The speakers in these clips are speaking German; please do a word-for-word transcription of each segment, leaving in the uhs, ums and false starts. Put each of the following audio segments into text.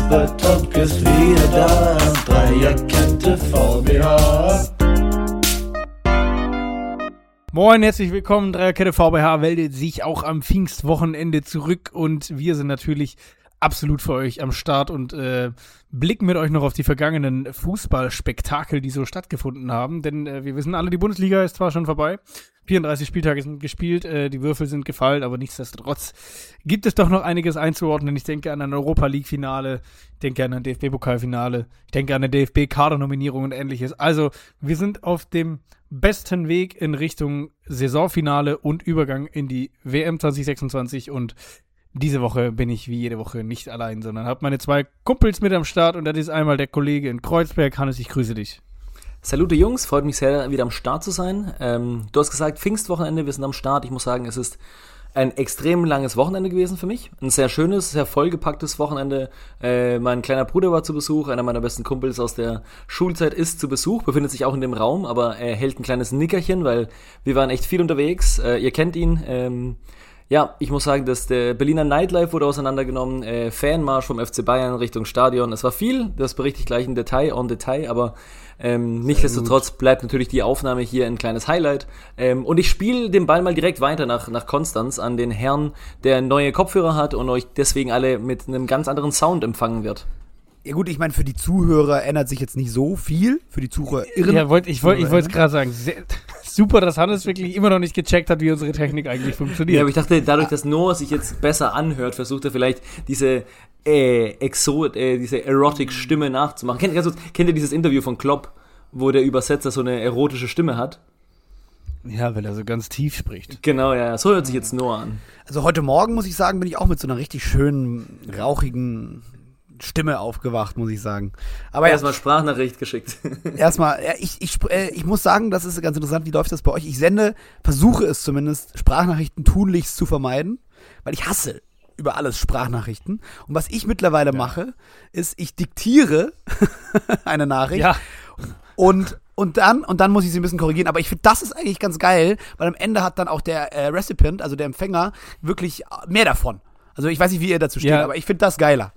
Fußball-Talk ist wieder da. Dreierkette V B H. Moin, herzlich willkommen, Dreierkette V B H meldet sich auch am Pfingstwochenende zurück und wir sind natürlich absolut für euch am Start und äh, blicken mit euch noch auf die vergangenen Fußballspektakel, die so stattgefunden haben, denn äh, wir wissen alle, die Bundesliga ist zwar schon vorbei, vierunddreißig Spieltage sind gespielt, äh, die Würfel sind gefallen, aber nichtsdestotrotz gibt es doch noch einiges einzuordnen. Ich denke an ein Europa-League-Finale, ich denke an ein D F B-Pokal-Finale, ich denke an eine D F B-Kadernominierung und ähnliches. Also, wir sind auf dem besten Weg in Richtung Saisonfinale und Übergang in die W M zwanzig sechsundzwanzig und diese Woche bin ich wie jede Woche nicht allein, sondern habe meine zwei Kumpels mit am Start und das ist einmal der Kollege in Kreuzberg. Hannes, ich grüße dich. Salute Jungs, freut mich sehr, wieder am Start zu sein. Ähm, du hast gesagt, Pfingstwochenende, wir sind am Start. Ich muss sagen, es ist ein extrem langes Wochenende gewesen für mich. Ein sehr schönes, sehr vollgepacktes Wochenende. Äh, mein kleiner Bruder war zu Besuch, einer meiner besten Kumpels aus der Schulzeit ist zu Besuch, befindet sich auch in dem Raum, aber er hält ein kleines Nickerchen, weil wir waren echt viel unterwegs. Äh, ihr kennt ihn. Ähm, Ja, ich muss sagen, dass der Berliner Nightlife wurde auseinandergenommen, äh, Fanmarsch vom F C Bayern Richtung Stadion, es war viel, das berichte ich gleich in Detail, on Detail, aber ähm, nichtsdestotrotz bleibt natürlich die Aufnahme hier ein kleines Highlight ähm, und ich spiele den Ball mal direkt weiter nach, nach Konstanz an den Herrn, der neue Kopfhörer hat und euch deswegen alle mit einem ganz anderen Sound empfangen wird. Ja gut, ich meine, für die Zuhörer ändert sich jetzt nicht so viel, für die ZuhörerInnen. Ja, wollt, ich wollte ich wollte es gerade sagen, sehr, super, dass Hannes wirklich immer noch nicht gecheckt hat, wie unsere Technik eigentlich funktioniert. Ja, aber ich dachte, dadurch, dass Noah sich jetzt besser anhört, versucht er vielleicht diese äh, Exo, äh, diese Erotic-Stimme nachzumachen. Kennt, ganz kurz, kennt ihr dieses Interview von Klopp, wo der Übersetzer so eine erotische Stimme hat? Ja, weil er so ganz tief spricht. Genau, ja, so hört sich jetzt Noah an. Also heute Morgen, muss ich sagen, bin ich auch mit so einer richtig schönen, rauchigen Stimme aufgewacht, muss ich sagen. Aber erstmal ja, Sprachnachricht geschickt. Erstmal, ja, ich, ich, äh, ich muss sagen, das ist ganz interessant, wie läuft das bei euch? Ich sende, versuche es zumindest, Sprachnachrichten tunlichst zu vermeiden, weil ich hasse über alles Sprachnachrichten. Und was ich mittlerweile ja. mache, ist, ich diktiere eine Nachricht ja. und Und dann, und dann muss ich sie ein bisschen korrigieren. Aber ich finde, das ist eigentlich ganz geil, weil am Ende hat dann auch der äh, Recipient, also der Empfänger, wirklich mehr davon. Also ich weiß nicht, wie ihr dazu steht, ja. aber ich finde das geiler.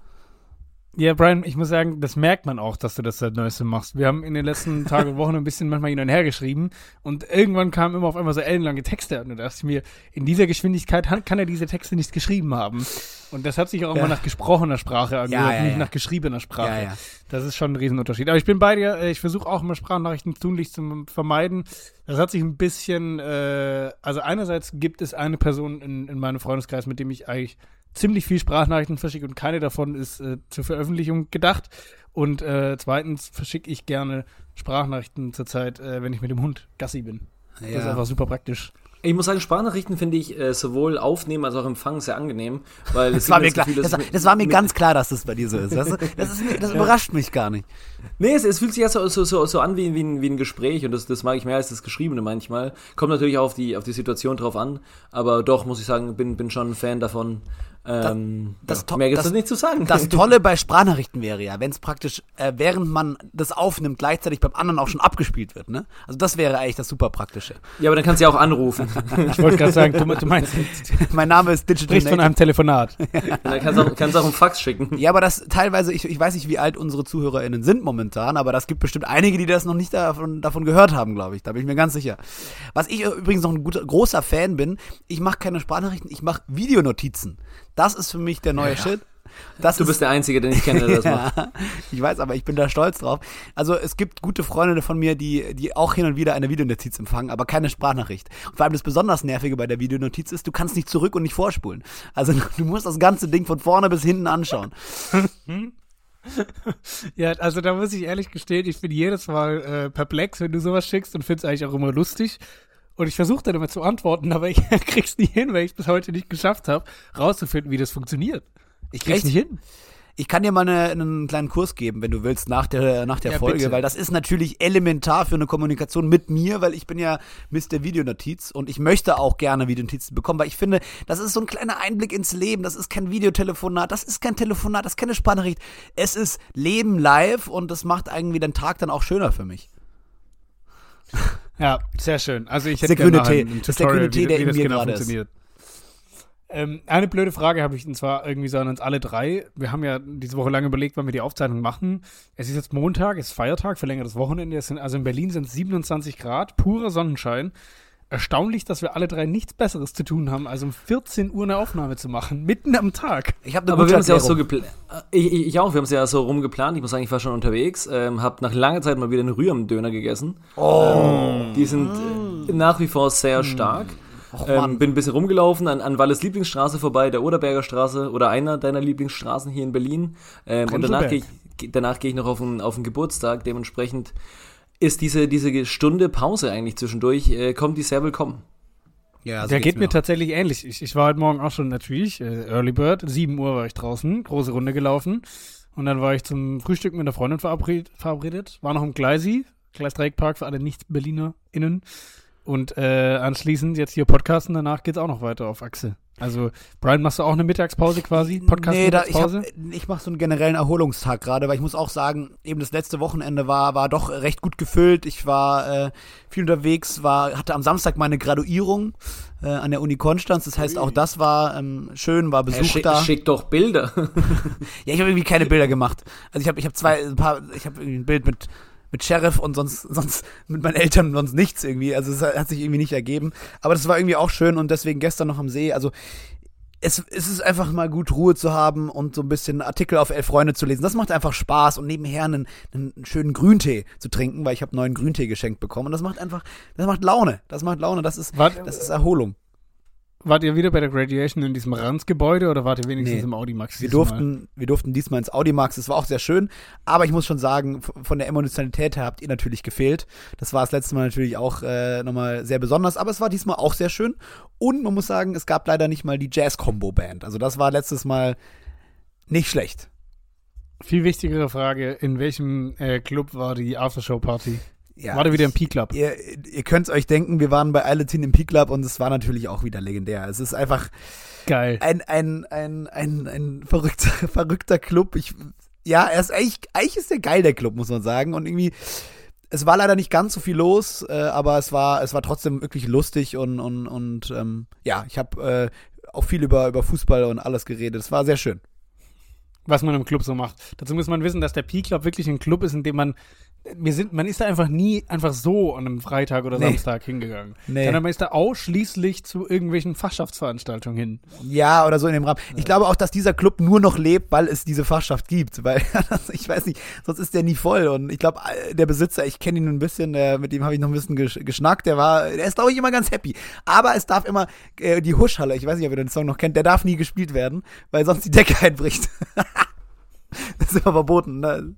Ja, Brian, ich muss sagen, das merkt man auch, dass du das seit Neuestem machst. Wir haben in den letzten Tagen und Wochen ein bisschen manchmal hin und her geschrieben und irgendwann kamen immer auf einmal so ellenlange Texte und da dachte ich mir, in dieser Geschwindigkeit kann er diese Texte nicht geschrieben haben. Und das hat sich auch ja. immer nach gesprochener Sprache angehört, ja, ja, nicht ja. nach geschriebener Sprache. Ja, ja. Das ist schon ein Riesenunterschied. Aber ich bin bei dir, ich versuche auch immer Sprachnachrichten tunlichst zu vermeiden. Das hat sich ein bisschen, äh, also einerseits gibt es eine Person in, in meinem Freundeskreis, mit dem ich eigentlich ziemlich viel Sprachnachrichten verschicke und keine davon ist äh, zur Veröffentlichung gedacht. Und äh, zweitens verschicke ich gerne Sprachnachrichten zurzeit, äh, wenn ich mit dem Hund Gassi bin. Ja. Das ist einfach super praktisch. Ich muss sagen, Sprachnachrichten finde ich äh, sowohl aufnehmen als auch empfangen sehr angenehm, weil das, war mir, klar, Gefühl, das, war, das war mir ganz klar, dass das bei dir so ist. Das, das, ist, das überrascht mich gar nicht. Nee, es, es fühlt sich ja so, so, so, so an wie, wie, ein, wie ein Gespräch und das, das mag ich mehr als das Geschriebene manchmal. Kommt natürlich auch auf die, auf die Situation drauf an, aber doch, muss ich sagen, bin, bin schon ein Fan davon. Ähm, das, das ja, mehr gibt es nicht zu sagen. Das Tolle bei Sprachnachrichten wäre ja, wenn es praktisch, äh, während man das aufnimmt, gleichzeitig beim anderen auch schon abgespielt wird, ne? Also das wäre eigentlich das super Praktische. Ja, aber dann kannst du ja auch anrufen. Ich wollte gerade sagen, du, du meinst, mein Name ist Digital sprichst von einem Telefonat. Ja, dann kannst du auch, kannst auch einen Fax schicken. Ja, aber das teilweise, ich, ich weiß nicht, wie alt unsere ZuhörerInnen sind momentan, aber das gibt bestimmt einige, die das noch nicht davon, davon gehört haben, glaube ich. Da bin ich mir ganz sicher. Was ich übrigens noch ein guter, großer Fan bin, ich mache keine Sprachnachrichten, ich mache Videonotizen. Das ist für mich der neue ja. Shit. Das du ist, bist der Einzige, den ich kenne, der das macht. Ja, ich weiß, aber ich bin da stolz drauf. Also es gibt gute Freunde von mir, die, die auch hin und wieder eine Videonotiz empfangen, aber keine Sprachnachricht. Und vor allem das besonders Nervige bei der Videonotiz ist, du kannst nicht zurück und nicht vorspulen. Also du musst das ganze Ding von vorne bis hinten anschauen. Ja, also da muss ich ehrlich gestehen, ich bin jedes Mal äh, perplex, wenn du sowas schickst und find's eigentlich auch immer lustig. Und ich versuche dann immer zu antworten, aber ich krieg's nie hin, weil ich es bis heute nicht geschafft habe, rauszufinden, wie das funktioniert. Ich krieg's Echt? nicht hin. Ich kann dir mal eine, einen kleinen Kurs geben, wenn du willst, nach der, nach der Ja, Folge, bitte. weil das ist natürlich elementar für eine Kommunikation mit mir, weil ich bin ja Mister Videonotiz und ich möchte auch gerne Videonotizen bekommen, weil ich finde, das ist so ein kleiner Einblick ins Leben, das ist kein Videotelefonat, das ist kein Telefonat, das ist keine Sprachnachricht, es ist Leben live und das macht irgendwie den Tag dann auch schöner für mich. Ja, sehr schön. Also ich hätte der gerne grüne ein, Tee. ein Das ist der Tutorial, grüne Tee, wie, der wie in das mir genau gerade ist. funktioniert. Ähm, eine blöde Frage habe ich, und zwar irgendwie so an uns alle drei. Wir haben ja diese Woche lange überlegt, wann wir die Aufzeichnung machen. Es ist jetzt Montag, es ist Feiertag, verlängertes Wochenende. Es sind, also in Berlin sind es siebenundzwanzig Grad, purer Sonnenschein. Erstaunlich, dass wir alle drei nichts Besseres zu tun haben, als um vierzehn Uhr eine Aufnahme zu machen, mitten am Tag. Ich habe eine Aber gute wir haben es ja auch so Erklärung. geplant. Ich, ich, ich auch, wir haben es ja so rumgeplant. Ich muss sagen, ich war schon unterwegs, ähm, habe nach langer Zeit mal wieder einen Rührem-Döner gegessen. Oh. Ähm, die sind äh, nach wie vor sehr stark. Och, ähm, bin ein bisschen rumgelaufen an, an Walles Lieblingsstraße vorbei, der Oderberger Straße oder einer deiner Lieblingsstraßen hier in Berlin. Ähm, und danach gehe ich, danach gehe ich noch auf einen, auf einen Geburtstag. Dementsprechend ist diese, diese Stunde Pause eigentlich zwischendurch, äh, kommt die sehr willkommen. Ja, so Der geht mir auch. tatsächlich ähnlich. Ich, ich war heute Morgen auch schon natürlich, äh, Early Bird, sieben Uhr war ich draußen, große Runde gelaufen. Und dann war ich zum Frühstück mit einer Freundin verabredet, verabredet war noch im Gleisi, Gleisdreieckpark für alle Nicht-BerlinerInnen. Und äh, anschließend jetzt hier Podcasten, danach geht's auch noch weiter auf Achse. Also, Brian, machst du auch eine Mittagspause quasi? Nee, da, ich, hab, Podcast-Mittagspause? ich mache so einen generellen Erholungstag gerade, weil ich muss auch sagen, eben das letzte Wochenende war, war doch recht gut gefüllt. Ich war äh, viel unterwegs, war, hatte am Samstag meine Graduierung äh, an der Uni Konstanz. Das heißt, auch das war ähm, schön, war Besuch Hey, schick, da. schick doch Bilder. Ja, ich habe irgendwie keine Bilder gemacht. Also ich habe ich hab zwei, ein paar, ich habe ein Bild mit mit Sheriff und sonst sonst mit meinen Eltern sonst nichts irgendwie. Also es hat sich irgendwie nicht ergeben. Aber das war irgendwie auch schön und deswegen gestern noch am See. Also es, es ist einfach mal gut, Ruhe zu haben und so ein bisschen Artikel auf Elf Freunde zu lesen. Das macht einfach Spaß und nebenher einen, einen schönen Grüntee zu trinken, weil ich habe neuen Grüntee geschenkt bekommen. Und das macht einfach, das macht Laune. Das macht Laune. Das ist, Wart, das ist Erholung. Wart ihr wieder bei der Graduation in diesem Ranz-Gebäude oder wart ihr wenigstens Nee. im Audimax? Wir diesmal? durften, wir durften diesmal ins Audimax, das war auch sehr schön, aber ich muss schon sagen, f- von der Emotionalität her habt ihr natürlich gefehlt. Das war das letzte Mal natürlich auch äh, nochmal sehr besonders, aber es war diesmal auch sehr schön und man muss sagen, es gab leider nicht mal die Jazz-Combo-Band. Also das war letztes Mal nicht schlecht. Viel wichtigere Frage, in welchem äh, Club war die Aftershow-Party? Ja, war der wieder im ich- P-Club? Ihr, ihr könnt es euch denken, wir waren bei Eiletin im P-Club und es war natürlich auch wieder legendär. Es ist einfach Geil. ein, ein, ein, ein, ein verrückter, verrückter Club. Ich, ja, er ist eigentlich, eigentlich ist der geil, der Club, muss man sagen. Und irgendwie, es war leider nicht ganz so viel los, äh, aber es war, es war trotzdem wirklich lustig und, und, und ähm, ja, ich habe äh, auch viel über, über Fußball und alles geredet. Es war sehr schön. Was man im Club so macht. Dazu muss man wissen, dass der P-Club wirklich ein Club ist, in dem man, wir sind, man ist da einfach nie einfach so an einem Freitag oder Nee. Samstag hingegangen. Nee. Sondern man ist da ausschließlich zu irgendwelchen Fachschaftsveranstaltungen hin. Ja, oder so in dem Rahmen. Ich glaube auch, dass dieser Club nur noch lebt, weil es diese Fachschaft gibt. Weil, ich weiß nicht, sonst ist der nie voll. Und ich glaube, der Besitzer, ich kenne ihn ein bisschen, der, mit dem habe ich noch ein bisschen gesch- geschnackt, der war, der ist, glaube ich, immer ganz happy. Aber es darf immer, äh, die Huschhalle, ich weiß nicht, ob ihr den Song noch kennt, der darf nie gespielt werden, weil sonst die Decke einbricht. Das ist immer verboten, ne?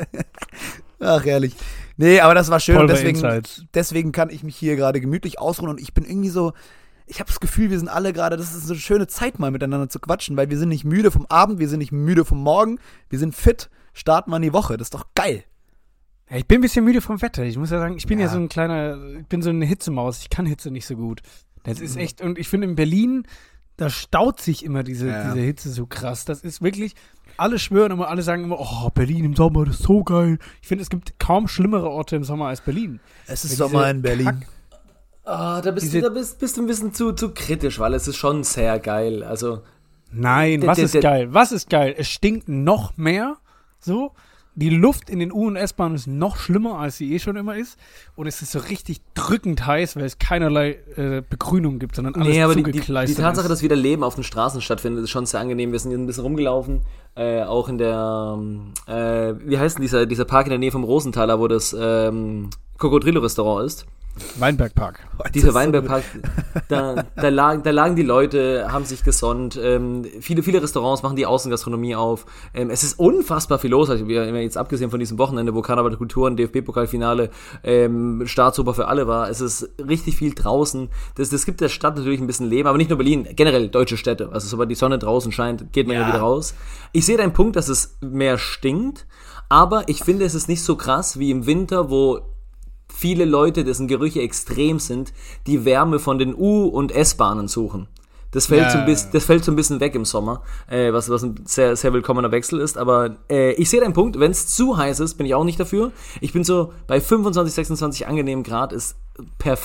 Ach, herrlich. Nee, aber das war schön. Und Voll bei deswegen, Insights. deswegen kann ich mich hier gerade gemütlich ausruhen und ich bin irgendwie so, ich habe das Gefühl, wir sind alle gerade, das ist so eine schöne Zeit, mal miteinander zu quatschen, weil wir sind nicht müde vom Abend, wir sind nicht müde vom Morgen, wir sind fit, starten wir in die Woche, das ist doch geil. Ja, ich bin ein bisschen müde vom Wetter. Ich muss ja sagen, ich bin ja, Ja. so ein kleiner, ich bin so eine Hitzemaus. Ich kann Hitze nicht so gut. Das ist echt, und ich finde in Berlin, da staut sich immer diese, Ja. diese Hitze so krass. Das ist wirklich, alle schwören immer, alle sagen immer, oh, Berlin im Sommer, das ist so geil. Ich finde, es gibt kaum schlimmere Orte im Sommer als Berlin. Es Ja, ist Sommer diese in Berlin. Ah, da bist Diese- du, da bist, bist du ein bisschen zu, zu kritisch, weil es ist schon sehr geil. Also, Nein, Der- was der- ist der- geil? Was ist geil? Es stinkt noch mehr, so. Die Luft in den U- und S-Bahnen ist noch schlimmer, als sie eh schon immer ist. Und es ist so richtig drückend heiß, weil es keinerlei äh, Begrünung gibt, sondern alles nee, aber die, die, die zugekleistert Tatsache, ist. dass wieder Leben auf den Straßen stattfindet, ist schon sehr angenehm. Wir sind hier ein bisschen rumgelaufen, äh, auch in der, ähm, äh, wie heißt denn dieser, dieser Park in der Nähe vom Rosenthaler, wo das ähm, Cocodrillo-Restaurant ist. Weinbergpark. Dieser Weinbergpark, da, da, lagen, da lagen die Leute, haben sich gesonnt, ähm, viele, viele Restaurants machen die Außengastronomie auf. Ähm, es ist unfassbar viel los, also wir, jetzt abgesehen von diesem Wochenende, wo Karneval der Kulturen, D F B-Pokalfinale, ähm, Staatsoper für alle war. Es ist richtig viel draußen. Das, das gibt der Stadt natürlich ein bisschen Leben, aber nicht nur Berlin, generell deutsche Städte. Also sobald die Sonne draußen scheint, geht man ja, Ja. wieder raus. Ich sehe deinen Punkt, dass es mehr stinkt, aber ich finde, es ist nicht so krass wie im Winter, wo viele Leute, dessen Gerüche extrem sind, die Wärme von den U- und S-Bahnen suchen. Das fällt, Ja. so ein bisschen, das fällt so ein bisschen weg im Sommer, äh, was, was ein sehr, sehr willkommener Wechsel ist. Aber äh, ich sehe deinen Punkt, wenn es zu heiß ist, bin ich auch nicht dafür. Ich bin so bei fünfundzwanzig, sechsundzwanzig angenehmen Grad ist perfekt.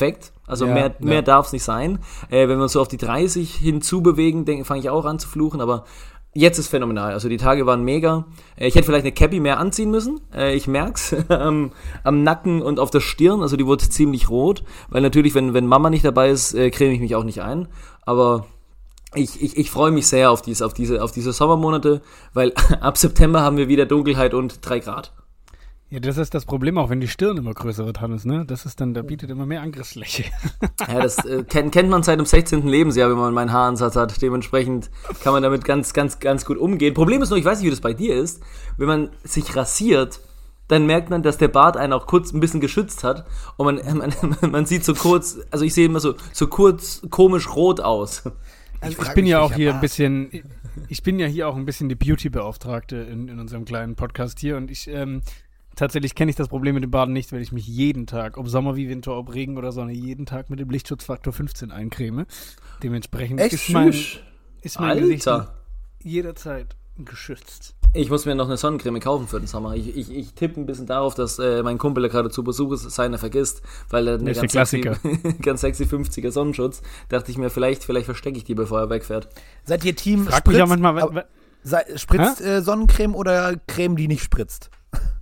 Also Ja, mehr, ja. mehr darf es nicht sein. Äh, wenn wir uns so auf die dreißig hinzubewegen, denke fange ich auch an zu fluchen, aber jetzt ist phänomenal. Also die Tage waren mega. Äh, ich hätte vielleicht eine Cappy mehr anziehen müssen. Äh, ich merk's am, am Nacken und auf der Stirn. Also die wurde ziemlich rot, weil natürlich, wenn, wenn Mama nicht dabei ist, äh, creme ich mich auch nicht ein. Aber ich, ich, ich freue mich sehr auf diese, auf diese, auf diese Sommermonate, weil ab September haben wir wieder Dunkelheit und drei Grad. Ja, das ist das Problem auch, wenn die Stirn immer größer wird, Hannes, ne? Das ist dann, da bietet immer mehr Angriffsfläche. Ja, das äh, kennt, kennt man seit dem sechzehnten Lebensjahr, wenn man meinen Haaransatz hat. Dementsprechend kann man damit ganz, ganz, ganz gut umgehen. Problem ist nur, ich weiß nicht, wie das bei dir ist, wenn man sich rasiert, dann merkt man, dass der Bart einen auch kurz ein bisschen geschützt hat und man, man, man sieht so kurz, also ich sehe immer so, so kurz komisch rot aus. Also ich frag bin mich, ja auch welcher hier ein Bart. bisschen, ich bin ja hier auch ein bisschen die Beauty-Beauftragte in, in unserem kleinen Podcast hier und ich, ähm, tatsächlich kenne ich das Problem mit dem Baden nicht, weil ich mich jeden Tag, ob Sommer wie Winter, ob Regen oder Sonne, jeden Tag mit dem Lichtschutzfaktor fünfzehn eincreme. Dementsprechend Echt? ist mein, Tschüss. ist mein Alter. Gesicht jederzeit geschützt. Ich muss mir noch eine Sonnencreme kaufen für den Sommer. Ich, ich, ich tippe ein bisschen darauf, dass äh, mein Kumpel, der gerade zu Besuch ist, seiner vergisst, weil er eine Das ist ganz der sexy, ganz sexy fünfziger Sonnenschutz. Dachte ich mir, vielleicht, vielleicht verstecke ich die, bevor er wegfährt. Seid ihr Team Frag mich ja manchmal, wa- aber- wa- sei, spritzt äh, Sonnencreme oder Creme, die nicht spritzt?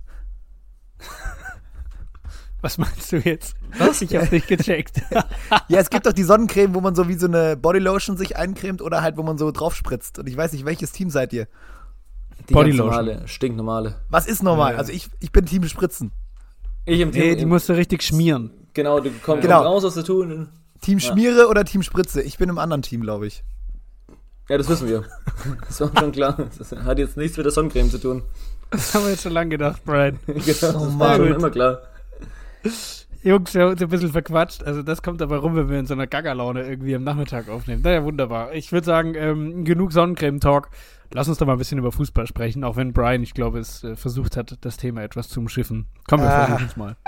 was meinst du jetzt? Was? Ich hab's nicht gecheckt. Ja, es gibt doch die Sonnencreme, wo man so wie so eine Bodylotion sich eincremt oder halt, wo man so drauf spritzt. Und ich weiß nicht, welches Team seid ihr? Die Bodylotion. ganz normale, stinknormale. Was ist normal? Ja. Also ich, ich bin Team Spritzen. Ich im Nee, Team, die musst du richtig schmieren. Genau, du kommst Genau. raus aus der Tun. Team Schmiere oder Team Spritze? Ich bin im anderen Team, glaube ich. Ja, das wissen wir. Das war schon klar. Das hat jetzt nichts mit der Sonnencreme zu tun. Das haben wir jetzt schon lange gedacht, Brian. Genau, das war Mann. schon immer klar. Jungs, wir haben uns ein bisschen verquatscht. Also das kommt dabei rum, wenn wir in so einer Gaggerlaune irgendwie am Nachmittag aufnehmen. Naja, wunderbar. Ich würde sagen, ähm, genug Sonnencreme-Talk. Lass uns doch mal ein bisschen über Fußball sprechen, auch wenn Brian, ich glaube, es äh, versucht hat, das Thema etwas zu umschiffen. Komm, wir Ah. versuchen es mal.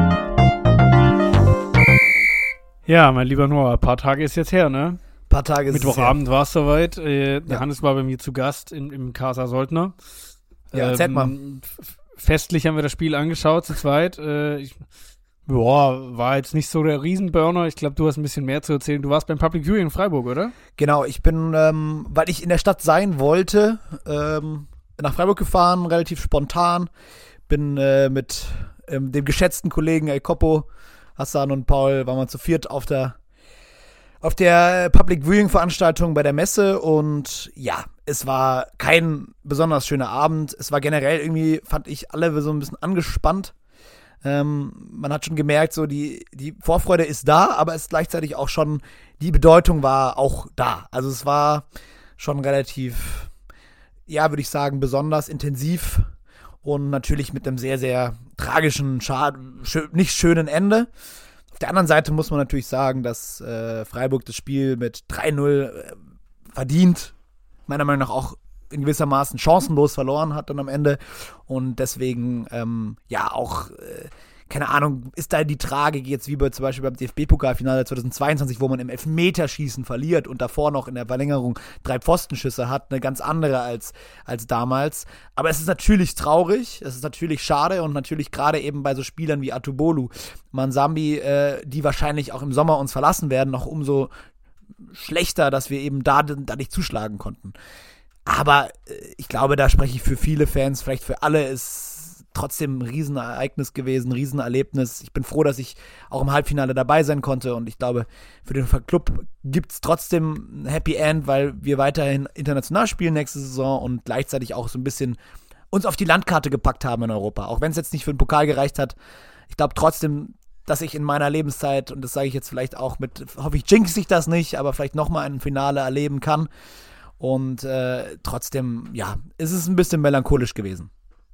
Ja, mein lieber Noah, ein paar Tage ist jetzt her, ne? Ein paar Tage ist es Mittwochabend war es soweit. Äh, der Ja. Hannes war bei mir zu Gast im, im Casa Soldner. Ja, erzähl mal. f- Festlich haben wir das Spiel angeschaut, zu zweit. Äh, ich, boah, war jetzt nicht so der Riesenburner. Ich glaube, du hast ein bisschen mehr zu erzählen. Du warst beim Public Viewing in Freiburg, oder? Genau, ich bin, ähm, weil ich in der Stadt sein wollte, ähm, nach Freiburg gefahren, relativ spontan. Bin äh, mit ähm, dem geschätzten Kollegen El Copo, Hassan und Paul, waren wir zu viert auf der auf der äh, Public Viewing Veranstaltung bei der Messe und ja, es war kein besonders schöner Abend. Es war generell irgendwie, fand ich, alle so ein bisschen angespannt. Ähm, man hat schon gemerkt, so die, die Vorfreude ist da, aber es ist gleichzeitig auch schon, die Bedeutung war auch da. Also es war schon relativ, ja, würde ich sagen, besonders intensiv und natürlich mit einem sehr, sehr tragischen, schad- schö- nicht schönen Ende. Auf der anderen Seite muss man natürlich sagen, dass äh, Freiburg das Spiel mit drei null äh, verdient, meiner Meinung nach auch in gewissermaßen chancenlos verloren hat dann am Ende und deswegen, ähm, ja, auch, äh, keine Ahnung, ist da die Tragik jetzt wie bei, zum Beispiel beim D F B-Pokalfinale zweitausendzweiundzwanzig, wo man im Elfmeterschießen verliert und davor noch in der Verlängerung drei Pfostenschüsse hat, eine ganz andere als, als damals. Aber es ist natürlich traurig, es ist natürlich schade und natürlich gerade eben bei so Spielern wie Atubolu, Mansambi, äh, die wahrscheinlich auch im Sommer uns verlassen werden, noch umso schlechter, dass wir eben da, da nicht zuschlagen konnten. Aber äh, ich glaube, da spreche ich für viele Fans, vielleicht für alle, ist trotzdem ein Riesenereignis gewesen, ein Riesenerlebnis. Ich bin froh, dass ich auch im Halbfinale dabei sein konnte und ich glaube, für den Club gibt es trotzdem ein Happy End, weil wir weiterhin international spielen nächste Saison und gleichzeitig auch so ein bisschen uns auf die Landkarte gepackt haben in Europa. Auch wenn es jetzt nicht für den Pokal gereicht hat. Ich glaube trotzdem, dass ich in meiner Lebenszeit, und das sage ich jetzt vielleicht auch mit, hoffe ich jinx ich das nicht, aber vielleicht nochmal ein Finale erleben kann. Und äh, trotzdem, ja, ist es ein bisschen melancholisch gewesen.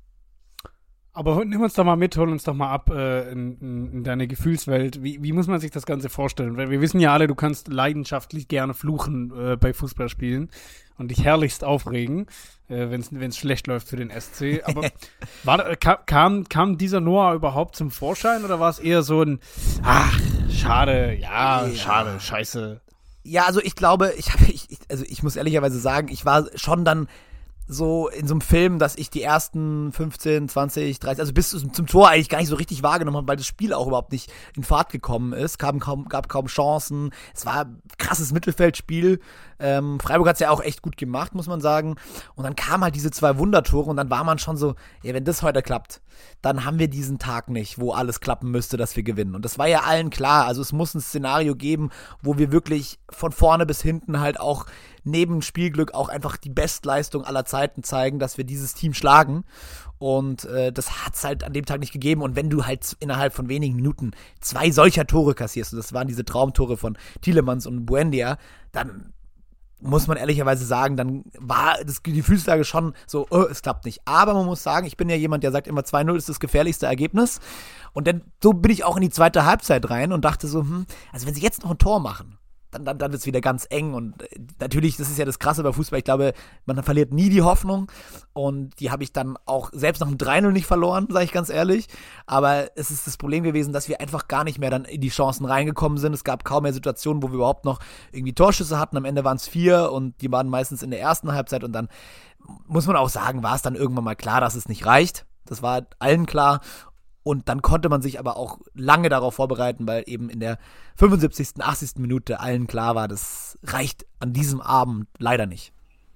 Aber nimm uns doch mal mit, hol uns doch mal ab äh, in, in, in deine Gefühlswelt. Wie, wie muss man sich das Ganze vorstellen? Weil wir wissen ja alle, du kannst leidenschaftlich gerne fluchen äh, bei Fußballspielen und dich herrlichst aufregen, äh, wenn es schlecht läuft für den S C. Aber war, da- ka- kam, kam dieser Noah überhaupt zum Vorschein oder war es eher so ein, ach, schade, ja, Ja. schade, scheiße. Ja, also ich glaube, ich habe, ich, ich- also ich muss ehrlicherweise sagen, ich war schon dann so in so einem Film, dass ich die ersten fünfzehn, zwanzig, dreißig, also bis zum, zum Tor eigentlich gar nicht so richtig wahrgenommen habe, weil das Spiel auch überhaupt nicht in Fahrt gekommen ist, gab kaum, gab kaum Chancen, es war ein krasses Mittelfeldspiel, ähm, Freiburg hat es ja auch echt gut gemacht, muss man sagen, und dann kamen halt diese zwei Wundertore und dann war man schon so, ja, wenn das heute klappt, dann haben wir diesen Tag nicht, wo alles klappen müsste, dass wir gewinnen, und das war ja allen klar, also es muss ein Szenario geben, wo wir wirklich von vorne bis hinten halt auch neben Spielglück auch einfach die Bestleistung aller Zeiten zeigen, dass wir dieses Team schlagen. Und äh, das hat's halt an dem Tag nicht gegeben. Und wenn du halt innerhalb von wenigen Minuten zwei solcher Tore kassierst, und das waren diese Traumtore von Tielemans und Buendia, dann muss man ehrlicherweise sagen, dann war das, die Gefühlslage schon so, oh, es klappt nicht. Aber man muss sagen, ich bin ja jemand, der sagt immer, zwei null ist das gefährlichste Ergebnis. Und dann so bin ich auch in die zweite Halbzeit rein und dachte so, hm, also wenn sie jetzt noch ein Tor machen, dann, dann, dann wird es wieder ganz eng, und äh, natürlich, das ist ja das Krasse bei Fußball, ich glaube, man verliert nie die Hoffnung, und die habe ich dann auch selbst nach dem drei null nicht verloren, sage ich ganz ehrlich, aber es ist das Problem gewesen, dass wir einfach gar nicht mehr dann in die Chancen reingekommen sind. Es gab kaum mehr Situationen, wo wir überhaupt noch irgendwie Torschüsse hatten, am Ende waren es vier, und die waren meistens in der ersten Halbzeit, und dann muss man auch sagen, war es dann irgendwann mal klar, dass es nicht reicht, das war allen klar. Und dann konnte man sich aber auch lange darauf vorbereiten, weil eben in der fünfundsiebzigsten, achtzigsten Minute allen klar war, das reicht an diesem Abend leider nicht.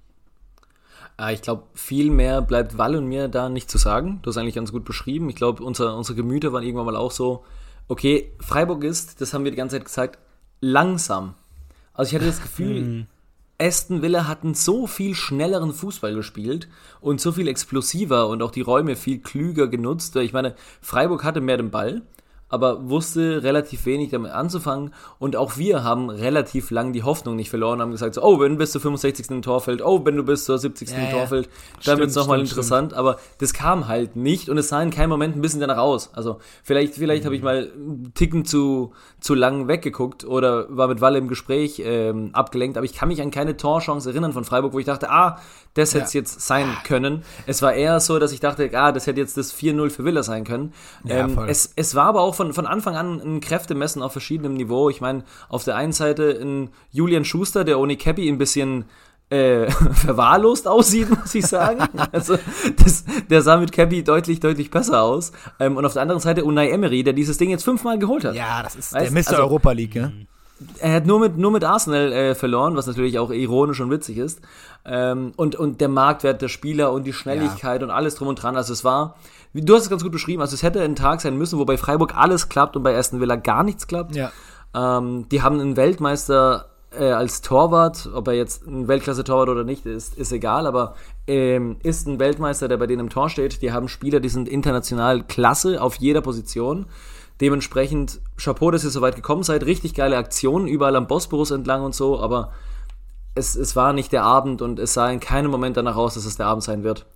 Ich glaube, viel mehr bleibt Wall und mir da nicht zu sagen. Du hast eigentlich ganz gut beschrieben. Ich glaube, unser, unsere Gemüter waren irgendwann mal auch so, okay, Freiburg ist, das haben wir die ganze Zeit gesagt, langsam. Also ich hatte das Gefühl, Aston Villa hatten so viel schnelleren Fußball gespielt und so viel explosiver und auch die Räume viel klüger genutzt. Ich meine, Freiburg hatte mehr den Ball, aber wusste relativ wenig damit anzufangen, und auch wir haben relativ lang die Hoffnung nicht verloren, haben gesagt, so, oh, wenn du bis zur fünfundsechzigsten im Tor fällt, oh, wenn du bis zur siebzigsten Ja, im Tor ja. fällt, dann wird es nochmal stimmt, interessant, aber das kam halt nicht, und es sah in keinem Moment ein bisschen danach aus. Also vielleicht, vielleicht habe ich mal einen Ticken zu, zu lang weggeguckt oder war mit Walle im Gespräch ähm, abgelenkt, aber ich kann mich an keine Torchance erinnern von Freiburg, wo ich dachte, ah, das hätte es Ja. jetzt sein können. Es war eher so, dass ich dachte, ah, das hätte jetzt das vier null für Villa sein können. Ja, ähm, voll. es, es war aber auch von, von Anfang an ein Kräftemessen auf verschiedenem Niveau. Ich meine, auf der einen Seite ein Julian Schuster, der ohne Cappy ein bisschen äh, verwahrlost aussieht, muss ich sagen. Also das, der sah mit Cappy deutlich, deutlich besser aus. Ähm, und auf der anderen Seite Unai Emery, der dieses Ding jetzt fünfmal geholt hat. Ja, das ist Weißt, der Mister also- Europa League, ne? Er hat nur mit, nur mit Arsenal äh, verloren, was natürlich auch ironisch und witzig ist. Ähm, und, und der Marktwert der Spieler und die Schnelligkeit und alles drum und dran. Also es war, wie- du hast es ganz gut beschrieben, also es hätte ein Tag sein müssen, wo bei Freiburg alles klappt und bei Aston Villa gar nichts klappt. Ja. Ähm, die haben einen Weltmeister äh, als Torwart, ob er jetzt ein Weltklasse-Torwart oder nicht, ist, ist egal, aber ähm, ist ein Weltmeister, der bei denen im Tor steht. Die haben Spieler, die sind international klasse auf jeder Position. Dementsprechend, Chapeau, dass ihr so weit gekommen seid. Richtig geile Aktionen, überall am Bosporus entlang und so, aber es, es war nicht der Abend, und es sah in keinem Moment danach aus, dass es der Abend sein wird.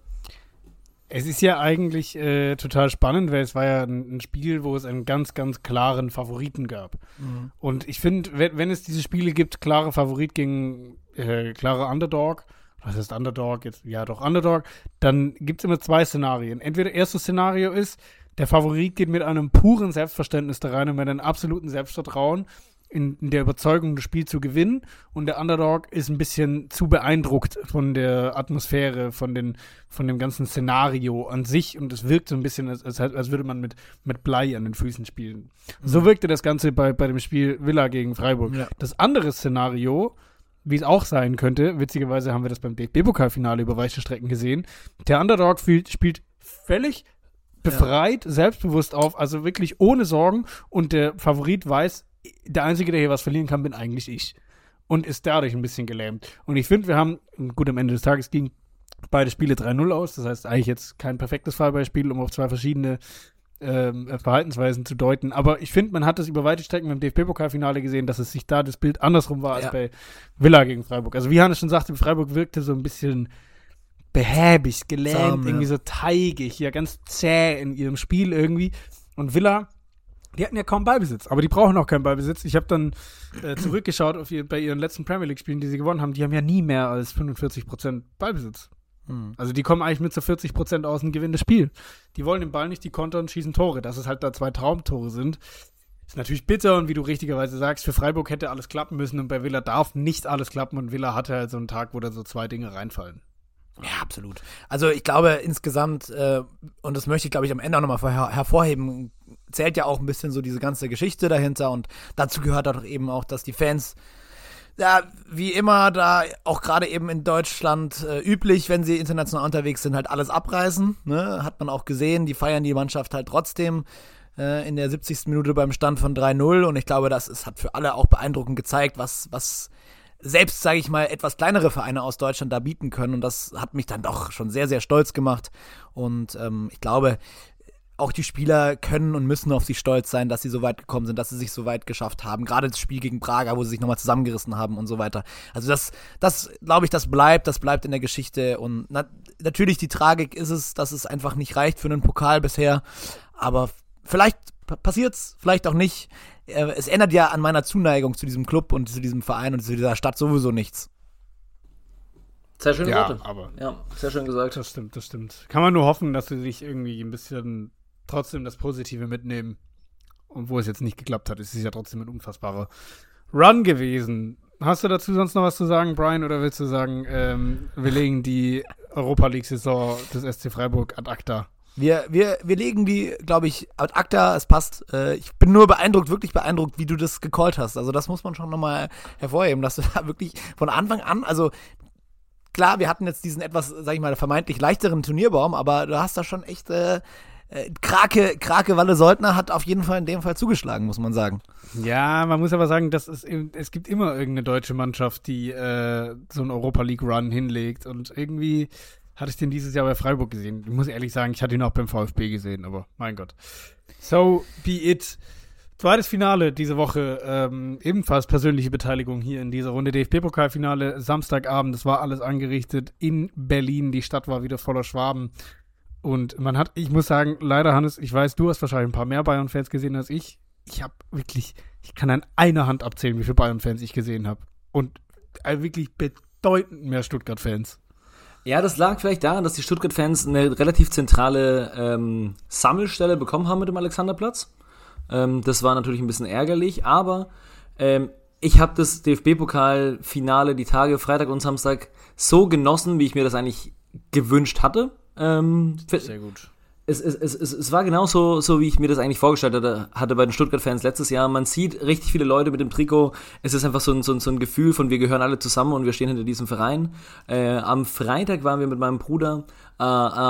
Es ist ja eigentlich äh, total spannend, weil es war ja ein, ein Spiel, wo es einen ganz, ganz klaren Favoriten gab. Mhm. Und ich finde, wenn, wenn es diese Spiele gibt, klare Favorit gegen äh, klare Underdog, was heißt Underdog jetzt? Ja, doch Underdog, dann gibt es immer zwei Szenarien. Entweder erstes Szenario ist, der Favorit geht mit einem puren Selbstverständnis da rein und mit einem absoluten Selbstvertrauen in, in der Überzeugung, das Spiel zu gewinnen, und der Underdog ist ein bisschen zu beeindruckt von der Atmosphäre, von, den, von dem ganzen Szenario an sich, und es wirkt so ein bisschen, als, als, als würde man mit, mit Blei an den Füßen spielen. Mhm. So wirkte das Ganze bei, bei dem Spiel Villa gegen Freiburg. Ja. Das andere Szenario, wie es auch sein könnte, witzigerweise haben wir das beim D F B-Pokalfinale über weite Strecken gesehen, der Underdog spielt, spielt völlig befreit, selbstbewusst auf, also wirklich ohne Sorgen, und der Favorit weiß, der Einzige, der hier was verlieren kann, bin eigentlich ich, und ist dadurch ein bisschen gelähmt. Und ich finde, wir haben, gut, am Ende des Tages gingen beide Spiele drei null aus, das heißt eigentlich jetzt kein perfektes Fallbeispiel, um auf zwei verschiedene ähm, Verhaltensweisen zu deuten, aber ich finde, man hat das über weite Strecken beim D F B-Pokalfinale gesehen, dass es sich da das Bild andersrum war als Ja. bei Villa gegen Freiburg. Also wie Hannes schon sagte, Freiburg wirkte so ein bisschen behäbig, gelähmt, Zahm, irgendwie ja. so teigig, ja, ganz zäh in ihrem Spiel irgendwie. Und Villa, die hatten ja kaum Ballbesitz, aber die brauchen auch keinen Ballbesitz. Ich habe dann äh, zurückgeschaut auf ihr, bei ihren letzten Premier League-Spielen, die sie gewonnen haben, die haben ja nie mehr als fünfundvierzig Prozent Ballbesitz. Hm. Also die kommen eigentlich mit so vierzig Prozent aus und gewinnen das Spiel. Die wollen den Ball nicht, die kontern, schießen Tore. Dass es halt da zwei Traumtore sind, ist natürlich bitter, und wie du richtigerweise sagst, für Freiburg hätte alles klappen müssen, und bei Villa darf nicht alles klappen, und Villa hatte halt so einen Tag, wo da so zwei Dinge reinfallen. Ja, absolut. Also ich glaube insgesamt, äh, und das möchte ich, glaube ich, am Ende auch nochmal her- hervorheben, zählt ja auch ein bisschen so diese ganze Geschichte dahinter und dazu gehört auch eben auch, dass die Fans, ja, wie immer da auch gerade eben in Deutschland äh, üblich, wenn sie international unterwegs sind, halt alles abreißen, ne? Hat man auch gesehen, die feiern die Mannschaft halt trotzdem äh, in der siebzigsten Minute beim Stand von drei null und ich glaube, das ist, hat für alle auch beeindruckend gezeigt, was, was selbst, sage ich mal, etwas kleinere Vereine aus Deutschland da bieten können und das hat mich dann doch schon sehr, sehr stolz gemacht und ähm, ich glaube, auch die Spieler können und müssen auf sich stolz sein, dass sie so weit gekommen sind, dass sie sich so weit geschafft haben, gerade das Spiel gegen Braga, wo sie sich nochmal zusammengerissen haben und so weiter. Also das, das glaube ich, das bleibt, das bleibt in der Geschichte und na, natürlich die Tragik ist es, dass es einfach nicht reicht für einen Pokal bisher, aber vielleicht p- passiert's, vielleicht auch nicht. Es ändert ja an meiner Zuneigung zu diesem Club und zu diesem Verein und zu dieser Stadt sowieso nichts. Sehr schöne Ja, Worte. aber Ja, sehr schön gesagt. das stimmt, das stimmt. Kann man nur hoffen, dass sie sich irgendwie ein bisschen trotzdem das Positive mitnehmen. Und wo es jetzt nicht geklappt hat, ist es ja trotzdem ein unfassbarer Run gewesen. Hast du dazu sonst noch was zu sagen, Brian? Oder willst du sagen, ähm, wir legen die Europa League-Saison des S C Freiburg ad acta? Wir, wir, wir legen die, glaube ich, ad acta, es passt. Äh, ich bin nur beeindruckt, wirklich beeindruckt, wie du das gecallt hast. Also das muss man schon nochmal hervorheben, dass du da wirklich von Anfang an, also klar, wir hatten jetzt diesen etwas, sag ich mal, vermeintlich leichteren Turnierbaum, aber du hast da schon echt äh, äh, Krake, Krake Walle Soldner hat auf jeden Fall in dem Fall zugeschlagen, muss man sagen. Ja, man muss aber sagen, dass es, es gibt immer irgendeine deutsche Mannschaft, die äh, so einen Europa League Run hinlegt und irgendwie hatte ich den dieses Jahr bei Freiburg gesehen. Ich muss ehrlich sagen, ich hatte ihn auch beim VfB gesehen, aber mein Gott. So be it. Zweites Finale diese Woche, ähm, ebenfalls persönliche Beteiligung hier in dieser Runde. D F B-Pokalfinale, Samstagabend, das war alles angerichtet in Berlin. Die Stadt war wieder voller Schwaben. Und man hat, ich muss sagen, leider, Hannes, ich weiß, du hast wahrscheinlich ein paar mehr Bayern-Fans gesehen als ich. Ich habe wirklich, ich kann an einer Hand abzählen, wie viele Bayern-Fans ich gesehen habe. Und äh, wirklich bedeutend mehr Stuttgart-Fans. Ja, das lag vielleicht daran, dass die Stuttgart-Fans eine relativ zentrale ähm, Sammelstelle bekommen haben mit dem Alexanderplatz. Ähm, das war natürlich ein bisschen ärgerlich, aber ähm, ich habe das D F B-Pokal-Finale die Tage Freitag und Samstag so genossen, wie ich mir das eigentlich gewünscht hatte. Ähm, Sehr gut. Es, es, es, es, es war genauso, so wie ich mir das eigentlich vorgestellt hatte, hatte bei den Stuttgart-Fans letztes Jahr. Man sieht richtig viele Leute mit dem Trikot. Es ist einfach so ein, so ein, so ein Gefühl von, wir gehören alle zusammen und wir stehen hinter diesem Verein. Äh, am Freitag waren wir mit meinem Bruder äh,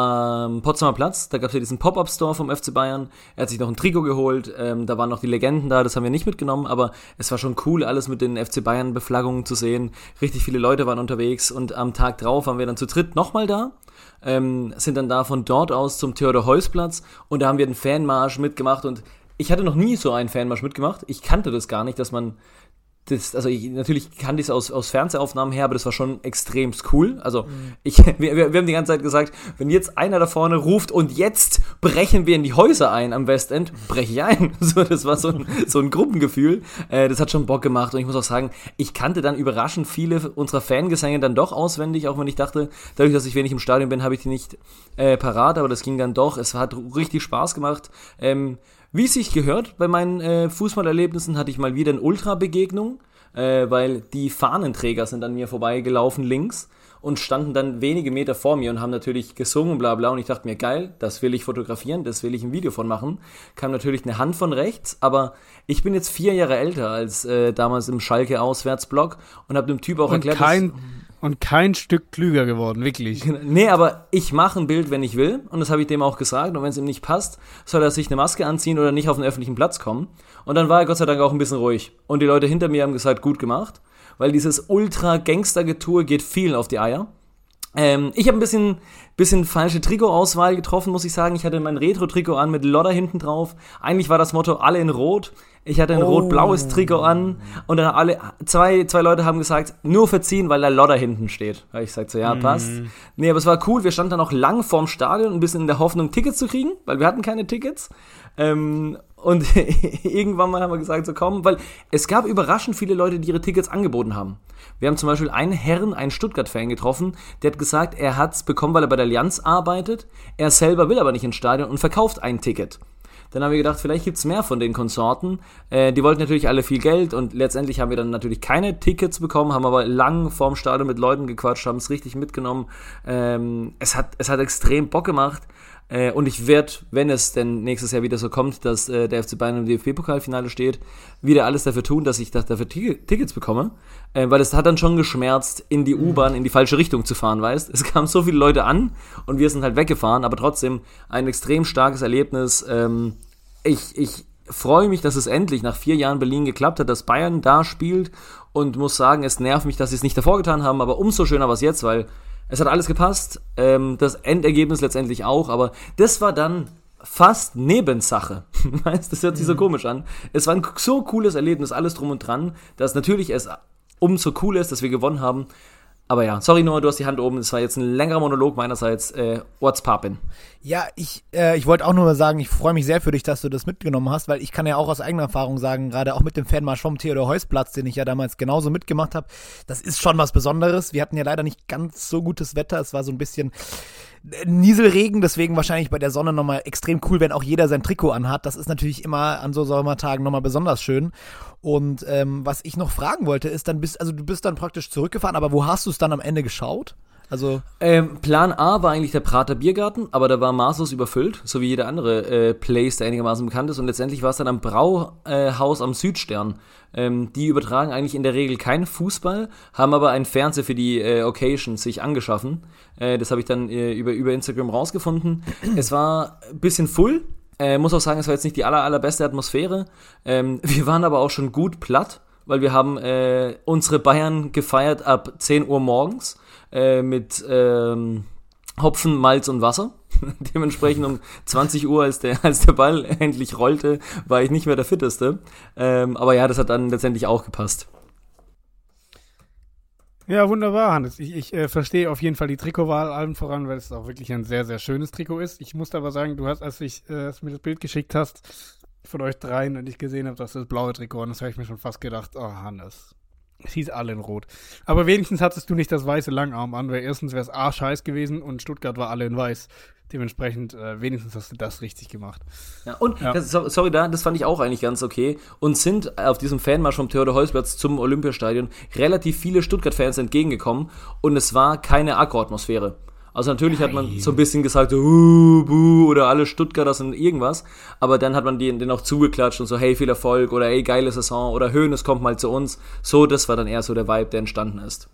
am Potsdamer Platz. Da gab es ja diesen Pop-Up-Store vom F C Bayern. Er hat sich noch ein Trikot geholt. Ähm, da waren noch die Legenden da, das haben wir nicht mitgenommen. Aber es war schon cool, alles mit den F C Bayern-Beflaggungen zu sehen. Richtig viele Leute waren unterwegs. Und am Tag drauf waren wir dann zu dritt nochmal da. Ähm, sind dann da von dort aus zum Theodor-Heuss-Platz und da haben wir einen Fanmarsch mitgemacht und ich hatte noch nie so einen Fanmarsch mitgemacht. Ich kannte das gar nicht, dass man das, also ich, natürlich kannte ich es aus, aus Fernsehaufnahmen her, aber das war schon extremst cool. Also mhm. ich, wir, wir haben die ganze Zeit gesagt, wenn jetzt einer da vorne ruft und jetzt brechen wir in die Häuser ein am Westend, breche ich ein. So, das war so ein, so ein Gruppengefühl. Äh, das hat schon Bock gemacht und ich muss auch sagen, ich kannte dann überraschend viele unserer Fangesänge dann doch auswendig, auch wenn ich dachte, dadurch, dass ich wenig im Stadion bin, habe ich die nicht äh, parat, aber das ging dann doch. Es hat richtig Spaß gemacht. Ähm, Wie es sich gehört, bei meinen äh, Fußballerlebnissen hatte ich mal wieder eine Ultra-Begegnung, äh, weil die Fahnenträger sind an mir vorbeigelaufen links und standen dann wenige Meter vor mir und haben natürlich gesungen, bla bla, und ich dachte mir, geil, das will ich fotografieren, das will ich ein Video von machen. Kam natürlich eine Hand von rechts, aber ich bin jetzt vier Jahre älter als äh, damals im Schalke-Auswärtsblock und habe dem Typ auch und erklärt, kein dass, Und kein Stück klüger geworden, wirklich. Nee, aber ich mache ein Bild, wenn ich will. Und das habe ich dem auch gesagt. Und wenn es ihm nicht passt, soll er sich eine Maske anziehen oder nicht auf den öffentlichen Platz kommen. Und dann war er Gott sei Dank auch ein bisschen ruhig. Und die Leute hinter mir haben gesagt, gut gemacht. Weil dieses Ultra-Gangster-Getue geht vielen auf die Eier. Ähm, ich habe ein bisschen, bisschen falsche Trikotauswahl getroffen, muss ich sagen. Ich hatte mein Retro-Trikot an mit Lodder hinten drauf. Eigentlich war das Motto, alle in Rot. Ich hatte ein oh. rot-blaues Trikot an und dann alle, zwei, zwei Leute haben gesagt, nur verziehen, weil da Lodder hinten steht. Da hab ich gesagt, so, ja, passt. Mm. Nee, aber es war cool. Wir standen dann auch lang vorm Stadion, ein bisschen in der Hoffnung, Tickets zu kriegen, weil wir hatten keine Tickets. Ähm, und irgendwann mal haben wir gesagt, so komm, weil es gab überraschend viele Leute, die ihre Tickets angeboten haben. Wir haben zum Beispiel einen Herrn, einen Stuttgart-Fan getroffen, der hat gesagt, er hat's bekommen, weil er bei der Allianz arbeitet. Er selber will aber nicht ins Stadion und verkauft ein Ticket. Dann haben wir gedacht, vielleicht gibt's mehr von den Konsorten. Äh, die wollten natürlich alle viel Geld und letztendlich haben wir dann natürlich keine Tickets bekommen, haben aber lang vorm Stadion mit Leuten gequatscht, haben es richtig mitgenommen. Ähm, es hat, es hat extrem Bock gemacht. Äh, und ich werde, wenn es denn nächstes Jahr wieder so kommt, dass äh, der F C Bayern im D F B-Pokalfinale steht, wieder alles dafür tun, dass ich da, dafür T- Tickets bekomme. Äh, weil es hat dann schon geschmerzt, in die U-Bahn in die falsche Richtung zu fahren, weißt? Es kamen so viele Leute an und wir sind halt weggefahren, aber trotzdem ein extrem starkes Erlebnis. Ähm, ich ich freue mich, dass es endlich nach vier Jahren Berlin geklappt hat, dass Bayern da spielt und muss sagen, es nervt mich, dass sie es nicht davor getan haben, aber umso schöner war es jetzt, weil es hat alles gepasst, ähm, das Endergebnis letztendlich auch, aber das war dann fast Nebensache. Weißt, das hört sich so komisch an. Es war ein so cooles Erlebnis, alles drum und dran, dass natürlich es umso cooler ist, dass wir gewonnen haben. Aber ja, sorry Noah, du hast die Hand oben, das war jetzt ein längerer Monolog meinerseits. Äh, what's poppin'? Ja, ich, äh, ich wollte auch nur sagen, ich freue mich sehr für dich, dass du das mitgenommen hast, weil ich kann ja auch aus eigener Erfahrung sagen, gerade auch mit dem Fanmarsch vom Theodor-Heuss-Platz, den ich ja damals genauso mitgemacht habe, das ist schon was Besonderes. Wir hatten ja leider nicht ganz so gutes Wetter, es war so ein bisschen Nieselregen, deswegen wahrscheinlich bei der Sonne nochmal extrem cool, wenn auch jeder sein Trikot anhat. Das ist natürlich immer an so Sommertagen nochmal besonders schön. Und ähm, was ich noch fragen wollte, ist dann, bist, also du bist dann praktisch zurückgefahren, aber wo hast du es dann am Ende geschaut? Also ähm, Plan A war eigentlich der Prater Biergarten, aber da war maßlos überfüllt, so wie jeder andere äh, Place, der einigermaßen bekannt ist. Und letztendlich war es dann am Brauhaus äh, am Südstern. Ähm, die übertragen eigentlich in der Regel keinen Fußball, haben aber einen Fernseher für die äh, Occasion sich angeschaffen. Äh, das habe ich dann äh, über, über Instagram rausgefunden. Es war ein bisschen full. Äh, muss auch sagen, es war jetzt nicht die aller, allerbeste Atmosphäre. Ähm, wir waren aber auch schon gut platt, weil wir haben äh, unsere Bayern gefeiert ab zehn Uhr morgens äh, mit ähm, Hopfen, Malz und Wasser. Dementsprechend um zwanzig Uhr, als der, als der Ball endlich rollte, war ich nicht mehr der Fitteste. Ähm, aber ja, das hat dann letztendlich auch gepasst. Ja, wunderbar, Hannes. Ich, ich äh, verstehe auf jeden Fall die Trikotwahl allen voran, weil es auch wirklich ein sehr, sehr schönes Trikot ist. Ich musste aber sagen, du hast, als, ich, äh, als du mir das Bild geschickt hast, von euch dreien und ich gesehen habe, dass das blaue Trikot war, das habe ich mir schon fast gedacht, oh Hannes, es hieß alle in Rot. Aber wenigstens hattest du nicht das weiße Langarm an, weil erstens wäre es A, scheiß gewesen und Stuttgart war alle in weiß. Dementsprechend, äh, wenigstens hast du das richtig gemacht. Ja, und, ja. Das, sorry, da, das fand ich auch eigentlich ganz okay. Und sind auf diesem Fanmarsch vom Theodor-Heuss-Platz zum Olympiastadion relativ viele Stuttgart-Fans entgegengekommen und es war keine Aggro-Atmosphäre. Also natürlich Nein. hat man so ein bisschen gesagt, so, uh, buh, oder alle Stuttgarter sind irgendwas, aber dann hat man denen, denen auch zugeklatscht und so, hey, viel Erfolg oder hey, geile Saison oder Hoeneß kommt mal zu uns. So, das war dann eher so der Vibe, der entstanden ist.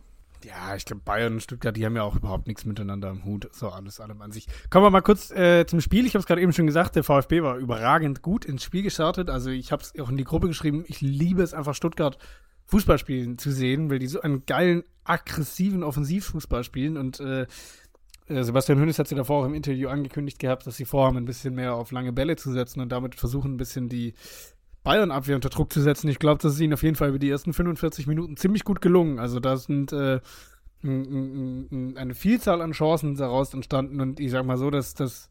Ja, ich glaube, Bayern und Stuttgart, die haben ja auch überhaupt nichts miteinander im Hut. So, alles allem an sich. Kommen wir mal kurz äh, zum Spiel. Ich habe es gerade eben schon gesagt, der VfB war überragend gut ins Spiel gestartet. Also ich habe es auch in die Gruppe geschrieben, ich liebe es einfach, Stuttgart Fußball spielen zu sehen, weil die so einen geilen, aggressiven Offensivfußball spielen. Und äh, Sebastian Hoeneß hat sie davor auch im Interview angekündigt gehabt, dass sie vorhaben, ein bisschen mehr auf lange Bälle zu setzen und damit versuchen, ein bisschen die Bayern-Abwehr unter Druck zu setzen. Ich glaube, das ist ihnen auf jeden Fall über die ersten fünfundvierzig Minuten ziemlich gut gelungen. Also da sind äh, m- m- m- eine Vielzahl an Chancen daraus entstanden und ich sag mal so, dass das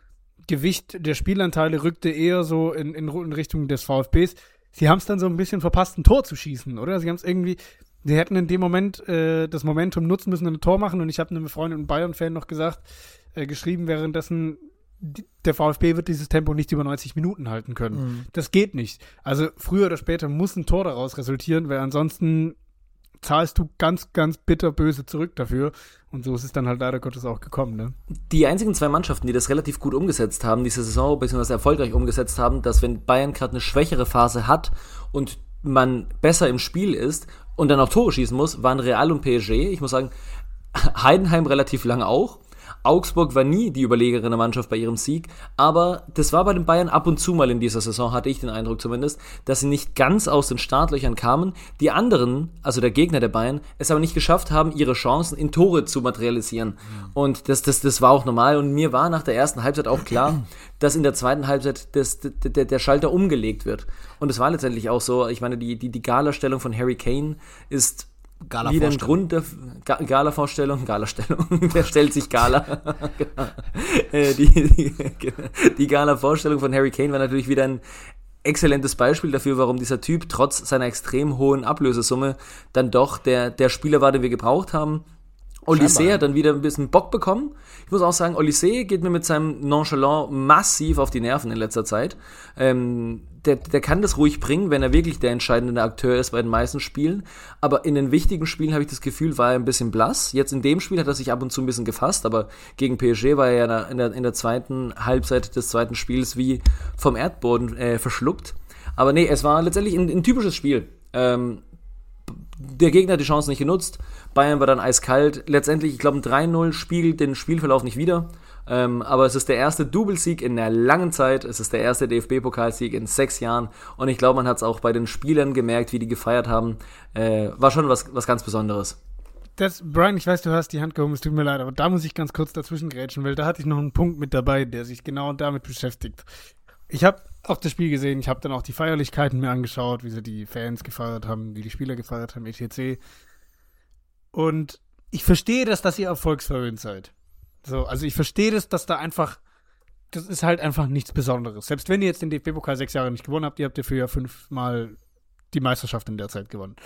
Gewicht der Spielanteile rückte eher so in, in, in Richtung des VfBs. Sie haben es dann so ein bisschen verpasst, ein Tor zu schießen, oder? Sie haben es irgendwie, sie hätten in dem Moment äh, das Momentum nutzen müssen und ein Tor machen und ich habe einem befreundeten Bayern-Fan noch gesagt, äh, geschrieben währenddessen, der VfB wird dieses Tempo nicht über neunzig Minuten halten können. Mhm. Das geht nicht. Also früher oder später muss ein Tor daraus resultieren, weil ansonsten zahlst du ganz, ganz bitterböse zurück dafür. Und so ist es dann halt leider Gottes auch gekommen. Ne? Die einzigen zwei Mannschaften, die das relativ gut umgesetzt haben, diese Saison, beziehungsweise erfolgreich umgesetzt haben, dass wenn Bayern gerade eine schwächere Phase hat und man besser im Spiel ist und dann auch Tore schießen muss, waren Real und P S G. Ich muss sagen, Heidenheim relativ lange auch. Augsburg war nie die überlegene Mannschaft bei ihrem Sieg, aber das war bei den Bayern ab und zu mal in dieser Saison, hatte ich den Eindruck zumindest, dass sie nicht ganz aus den Startlöchern kamen, die anderen, also der Gegner der Bayern, es aber nicht geschafft haben, ihre Chancen in Tore zu materialisieren. Mhm. Und das, das, das war auch normal und mir war nach der ersten Halbzeit auch klar, dass in der zweiten Halbzeit das, der, der Schalter umgelegt wird. Und es war letztendlich auch so, ich meine, die, die, die Gala-Stellung von Harry Kane ist wieder ein Grund der Ga- Gala-Vorstellung, Gala-Stellung, der stellt sich Gala. die, die, die Gala-Vorstellung von Harry Kane war natürlich wieder ein exzellentes Beispiel dafür, warum dieser Typ trotz seiner extrem hohen Ablösesumme dann doch der, der Spieler war, den wir gebraucht haben. Olysée hat dann wieder ein bisschen Bock bekommen. Ich muss auch sagen, Olysée geht mir mit seinem Nonchalant massiv auf die Nerven in letzter Zeit. Ähm, der, der kann das ruhig bringen, wenn er wirklich der entscheidende Akteur ist bei den meisten Spielen. Aber in den wichtigen Spielen habe ich das Gefühl, war er ein bisschen blass. Jetzt in dem Spiel hat er sich ab und zu ein bisschen gefasst, aber gegen P S G war er ja in der, in der zweiten Halbzeit des zweiten Spiels wie vom Erdboden äh, verschluckt. Aber nee, es war letztendlich ein, ein typisches Spiel. Ähm, Der Gegner hat die Chance nicht genutzt. Bayern war dann eiskalt. Letztendlich, ich glaube, ein drei null spiegelt den Spielverlauf nicht wider. Ähm, aber es ist der erste Doublesieg in einer langen Zeit. Es ist der erste D F B-Pokalsieg in sechs Jahren. Und ich glaube, man hat es auch bei den Spielern gemerkt, wie die gefeiert haben. Äh, war schon was, was ganz Besonderes. Das, Brian, ich weiß, du hast die Hand gehoben, es tut mir leid, aber da muss ich ganz kurz dazwischen grätschen, weil da hatte ich noch einen Punkt mit dabei, der sich genau damit beschäftigt. Ich habe auch das Spiel gesehen, ich habe dann auch die Feierlichkeiten mir angeschaut, wie sie die Fans gefeiert haben, wie die Spieler gefeiert haben, et cetera. Und ich verstehe das, dass ihr erfolgsverwöhnt seid. So, also ich verstehe das, dass da einfach, das ist halt einfach nichts Besonderes. Selbst wenn ihr jetzt den D F B-Pokal sechs Jahre nicht gewonnen habt, ihr habt dafür ja fünfmal die Meisterschaft in der Zeit gewonnen.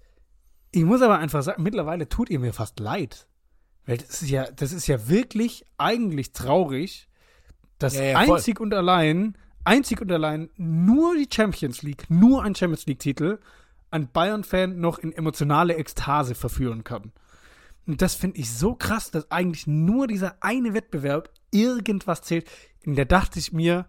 Ich muss aber einfach sagen, mittlerweile tut ihr mir fast leid. Weil das ist ja, das ist ja wirklich eigentlich traurig, dass Ja, ja, voll. einzig und allein, einzig und allein nur die Champions League, nur ein Champions League-Titel einen Bayern-Fan noch in emotionale Ekstase verführen kann. Und das finde ich so krass, dass eigentlich nur dieser eine Wettbewerb irgendwas zählt. Und da dachte ich mir,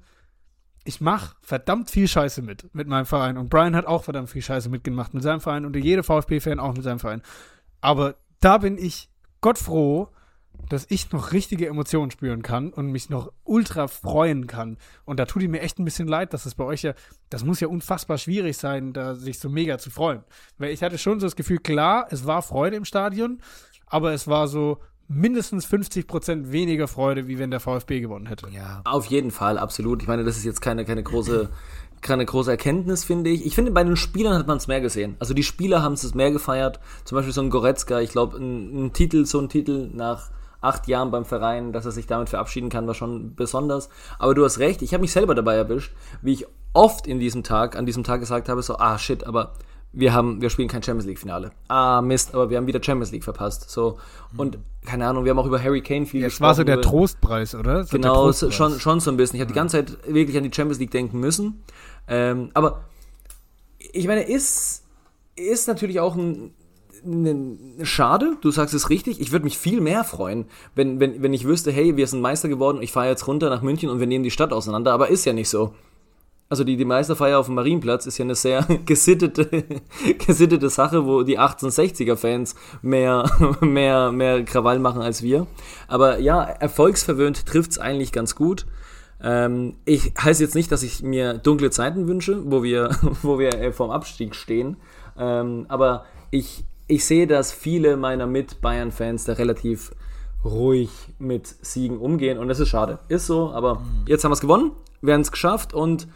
ich mache verdammt viel Scheiße mit, mit meinem Verein. Und Brian hat auch verdammt viel Scheiße mitgemacht mit seinem Verein und jeder VfB-Fan auch mit seinem Verein. Aber da bin ich gottfroh, dass ich noch richtige Emotionen spüren kann und mich noch ultra freuen kann. Und da tut ihm mir echt ein bisschen leid, dass das bei euch ja, das muss ja unfassbar schwierig sein, da sich so mega zu freuen. Weil ich hatte schon so das Gefühl, klar, es war Freude im Stadion, aber es war so mindestens fünfzig Prozent weniger Freude, wie wenn der VfB gewonnen hätte. Ja. Auf jeden Fall, absolut. Ich meine, das ist jetzt keine, keine große, keine große Erkenntnis, finde ich. Ich finde, bei den Spielern hat man es mehr gesehen. Also die Spieler haben es mehr gefeiert. Zum Beispiel so ein Goretzka, ich glaube, ein, ein Titel, so ein Titel nach acht Jahren beim Verein, dass er sich damit verabschieden kann, war schon besonders. Aber du hast recht, ich habe mich selber dabei erwischt, wie ich oft in diesem Tag, an diesem Tag gesagt habe, so, ah shit, aber wir haben, wir spielen kein Champions League Finale. Ah Mist, aber wir haben wieder Champions League verpasst. So, und keine Ahnung, wir haben auch über Harry Kane viel Das gesprochen. war so der über- Trostpreis, oder? So der Genau, Trostpreis. schon, schon so ein bisschen. Ich habe die ganze Zeit wirklich an die Champions League denken müssen. Ähm, aber ich meine, ist, ist natürlich auch ein, ein, schade, du sagst es richtig. Ich würde mich viel mehr freuen, wenn, wenn, wenn ich wüsste, hey, wir sind Meister geworden und ich fahre jetzt runter nach München und wir nehmen die Stadt auseinander. Aber ist ja nicht so. Also die, die Meisterfeier auf dem Marienplatz ist ja eine sehr gesittete, gesittete Sache, wo die achtzehnhundertsechziger-Fans mehr, mehr, mehr Krawall machen als wir. Aber ja, erfolgsverwöhnt trifft's eigentlich ganz gut. Ähm, ich heiße jetzt nicht, dass ich mir dunkle Zeiten wünsche, wo wir, wo wir äh, vorm Abstieg stehen. Ähm, aber ich, ich sehe, dass viele meiner Mit-Bayern-Fans da relativ ruhig mit Siegen umgehen und das ist schade. Ist so, aber jetzt haben wir es gewonnen, wir haben es geschafft und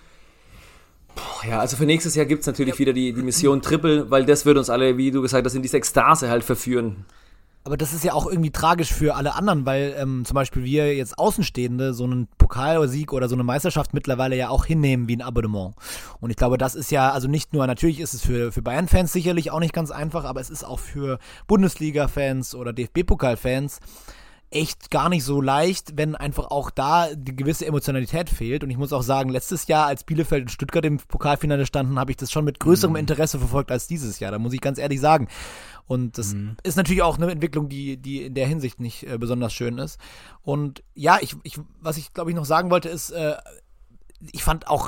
Boah, ja, also für nächstes Jahr gibt's natürlich wieder die, die Mission Triple, weil das würde uns alle, wie du gesagt hast, in diese Ekstase halt verführen. Aber das ist ja auch irgendwie tragisch für alle anderen, weil ähm, zum Beispiel wir jetzt Außenstehende so einen Pokalsieg oder so eine Meisterschaft mittlerweile ja auch hinnehmen wie ein Abonnement. Und ich glaube, das ist ja, also nicht nur, natürlich ist es für, für Bayern-Fans sicherlich auch nicht ganz einfach, aber es ist auch für Bundesliga-Fans oder D F B-Pokal-Fans echt gar nicht so leicht, wenn einfach auch da die gewisse Emotionalität fehlt. Und ich muss auch sagen, letztes Jahr, als Bielefeld und Stuttgart im Pokalfinale standen, habe ich das schon mit größerem Interesse verfolgt als dieses Jahr. Da muss ich ganz ehrlich sagen. Und das mhm. ist natürlich auch eine Entwicklung, die, die in der Hinsicht nicht äh, besonders schön ist. Und ja, ich, ich, was ich glaube ich noch sagen wollte, ist, äh, ich fand auch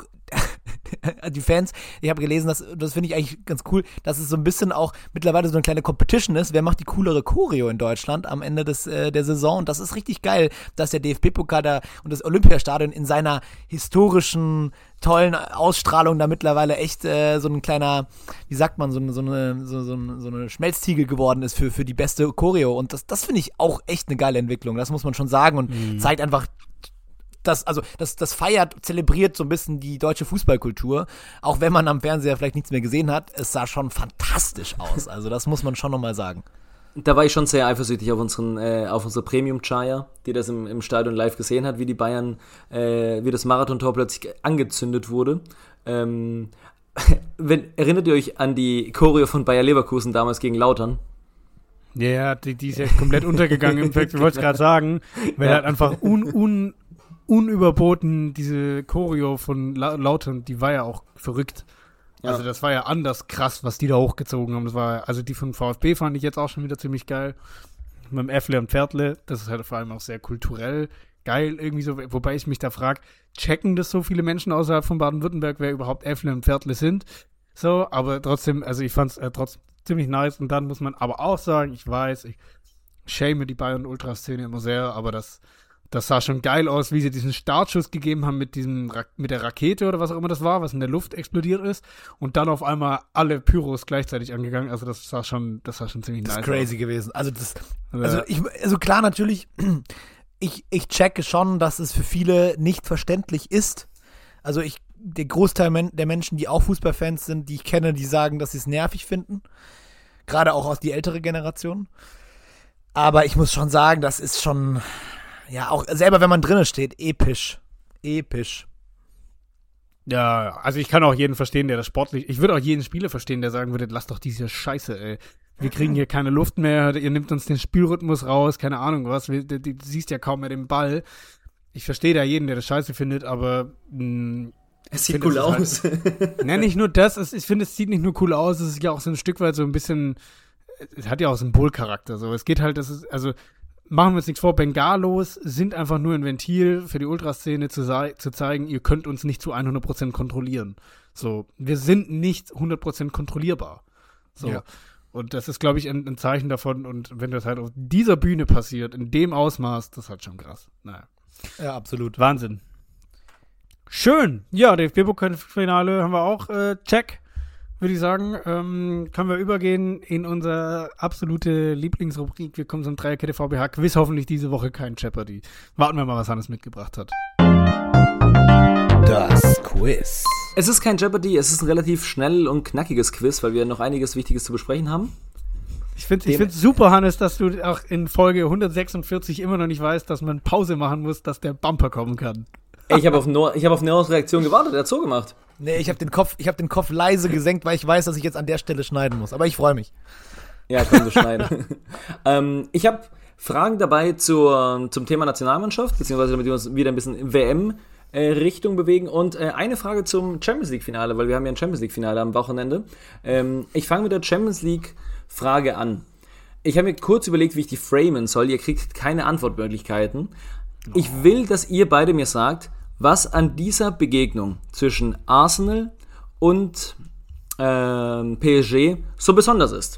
die Fans, ich habe gelesen, dass, das finde ich eigentlich ganz cool, dass es so ein bisschen auch mittlerweile so eine kleine Competition ist, wer macht die coolere Choreo in Deutschland am Ende des äh, der Saison, und das ist richtig geil, dass der D F B-Pokal da und das Olympiastadion in seiner historischen, tollen Ausstrahlung da mittlerweile echt äh, so ein kleiner, wie sagt man, so eine, so eine, so, so eine, so eine Schmelztiegel geworden ist für, für die beste Choreo, und das, das finde ich auch echt eine geile Entwicklung, das muss man schon sagen, und mhm. zeigt einfach, das, also, das, das feiert, zelebriert so ein bisschen die deutsche Fußballkultur. Auch wenn man am Fernseher vielleicht nichts mehr gesehen hat, es sah schon fantastisch aus. Also, das muss man schon nochmal sagen. Da war ich schon sehr eifersüchtig auf unseren, äh, auf unsere Premium-Chaya, die das im, im Stadion live gesehen hat, wie die Bayern, äh, wie das Marathontor plötzlich angezündet wurde. Ähm, wenn, erinnert ihr euch an die Choreo von Bayer Leverkusen damals gegen Lautern? Ja, ja, die, die ist ja komplett untergegangen. Im Fact, ich wollte es gerade sagen, weil Ja. halt einfach un, un, unüberboten diese Choreo von La Lautern, die war ja auch verrückt. Ja. Also das war ja anders krass, was die da hochgezogen haben. Das war, also die von VfB fand ich jetzt auch schon wieder ziemlich geil. Mit dem Äffle und Pferdle, das ist halt vor allem auch sehr kulturell geil irgendwie so, wobei ich mich da frage, checken das so viele Menschen außerhalb von Baden-Württemberg, wer überhaupt Äffle und Pferdle sind? So, aber trotzdem, also ich fand's äh, trotzdem ziemlich nice und dann muss man aber auch sagen, ich weiß, ich shame die Bayern-Ultra-Szene immer sehr, aber das, das sah schon geil aus, wie sie diesen Startschuss gegeben haben mit diesem, Ra mit der Rakete oder was auch immer das war, was in der Luft explodiert ist und dann auf einmal alle Pyros gleichzeitig angegangen, also das sah schon, das sah schon ziemlich Das nice ist crazy aus. gewesen. Also das, Also, also ich, also klar natürlich, ich, ich checke schon, dass es für viele nicht verständlich ist. Also ich, der Großteil men der Menschen, die auch Fußballfans sind, die ich kenne, die sagen, dass sie es nervig finden. Gerade auch aus die ältere Generation. Aber ich muss schon sagen, das ist schon, ja, auch selber wenn man drinnen steht, episch. Episch. Ja, also ich kann auch jeden verstehen, der das sportlich, ich würde auch jeden Spieler verstehen, der sagen würde, lass doch diese Scheiße, ey. Wir kriegen hier keine Luft mehr, ihr nimmt uns den Spielrhythmus raus, keine Ahnung was, wir, du, du siehst ja kaum mehr den Ball. Ich verstehe da jeden, der das scheiße findet, aber mh, Es sieht finde, cool es ist aus. ne, nicht nur das, es, ich finde, es sieht nicht nur cool aus, es ist ja auch so ein Stück weit so ein bisschen, es hat ja auch Symbolcharakter, so. Es geht halt, das ist, also, machen wir uns nichts vor, Bengalos sind einfach nur ein Ventil für die Ultraszene zu, zu zeigen, ihr könnt uns nicht zu hundert Prozent kontrollieren. So, wir sind nicht hundert Prozent kontrollierbar. So. Ja. Und das ist, glaube ich, ein, ein Zeichen davon, und wenn das halt auf dieser Bühne passiert, in dem Ausmaß, das ist halt schon krass. Naja. Ja, absolut. Wahnsinn. Schön. Ja, D F B-Pokalfinale haben wir auch. Äh, check, würde ich sagen. Ähm, können wir übergehen in unsere absolute Lieblingsrubrik. Wir kommen zum Dreierkette V B H-Quiz. Hoffentlich diese Woche kein Jeopardy. Warten wir mal, was Hannes mitgebracht hat. Das Quiz. Es ist kein Jeopardy, es ist ein relativ schnell und knackiges Quiz, weil wir noch einiges Wichtiges zu besprechen haben. Ich finde ich find's super, Hannes, dass du auch in Folge hundertsechsundvierzig immer noch nicht weißt, dass man Pause machen muss, dass der Bumper kommen kann. Ey, ich habe auf, Noah, ich hab auf Noahs Reaktion gewartet, er hat so gemacht. Nee, ich habe den Kopf, ich habe den Kopf leise gesenkt, weil ich weiß, dass ich jetzt an der Stelle schneiden muss. Aber ich freue mich. Ja, komm, du schneiden. ähm, ich habe Fragen dabei zur, zum Thema Nationalmannschaft, beziehungsweise damit wir uns wieder ein bisschen W M-Richtung bewegen. Und äh, eine Frage zum Champions League-Finale, weil wir haben ja ein Champions League-Finale am Wochenende. Ähm, ich fange mit der Champions League-Frage an. Ich habe mir kurz überlegt, wie ich die framen soll. Ihr kriegt keine Antwortmöglichkeiten. Ich will, dass ihr beide mir sagt, was an dieser Begegnung zwischen Arsenal und ähm, P S G so besonders ist.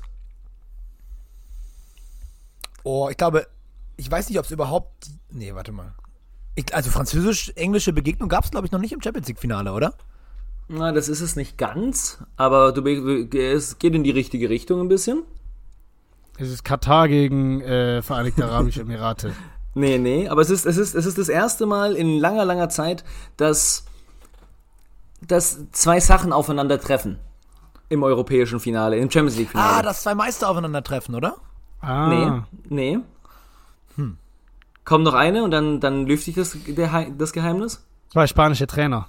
Oh, ich glaube, ich weiß nicht, ob es überhaupt. Nee, warte mal. Ich, also französisch-englische Begegnung gab es, glaube ich, noch nicht im Champions League-Finale, oder? Na, das ist es nicht ganz, aber du, es geht in die richtige Richtung ein bisschen. Es ist Katar gegen äh, Vereinigte Arabische Emirate. Nee, nee, aber es ist, es ist, es ist das erste Mal in langer, langer Zeit, dass, dass zwei Sachen aufeinandertreffen im europäischen Finale, im Champions League Finale. Ah, dass zwei Meister aufeinandertreffen, oder? Ah. Nee, nee. Hm. Kommt noch eine und dann, dann lüfte ich das, der, das Geheimnis? Zwei spanische Trainer.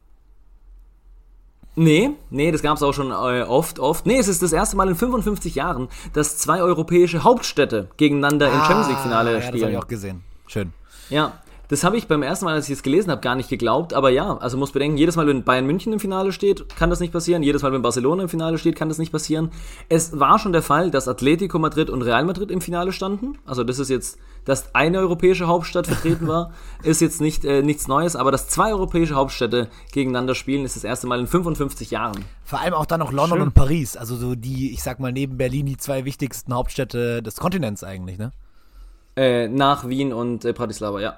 Nee, nee, das gab es auch schon äh, oft, oft. Nee, es ist das erste Mal in fünfundfünfzig Jahren, dass zwei europäische Hauptstädte gegeneinander im Champions League Finale ja, das habe spielen. ich auch gesehen. Schön. Ja, das habe ich beim ersten Mal, als ich es gelesen habe, gar nicht geglaubt. Aber ja, also muss bedenken, jedes Mal, wenn Bayern München im Finale steht, kann das nicht passieren. Jedes Mal, wenn Barcelona im Finale steht, kann das nicht passieren. Es war schon der Fall, dass Atletico Madrid und Real Madrid im Finale standen. Also das ist jetzt, dass eine europäische Hauptstadt vertreten war, ist jetzt nicht äh, nichts Neues. Aber dass zwei europäische Hauptstädte gegeneinander spielen, ist das erste Mal in fünfundfünfzig Jahren. Vor allem auch dann noch London Schön. und Paris. Also so die, ich sag mal, neben Berlin die zwei wichtigsten Hauptstädte des Kontinents eigentlich, ne? Äh, nach Wien und äh, Bratislava, ja.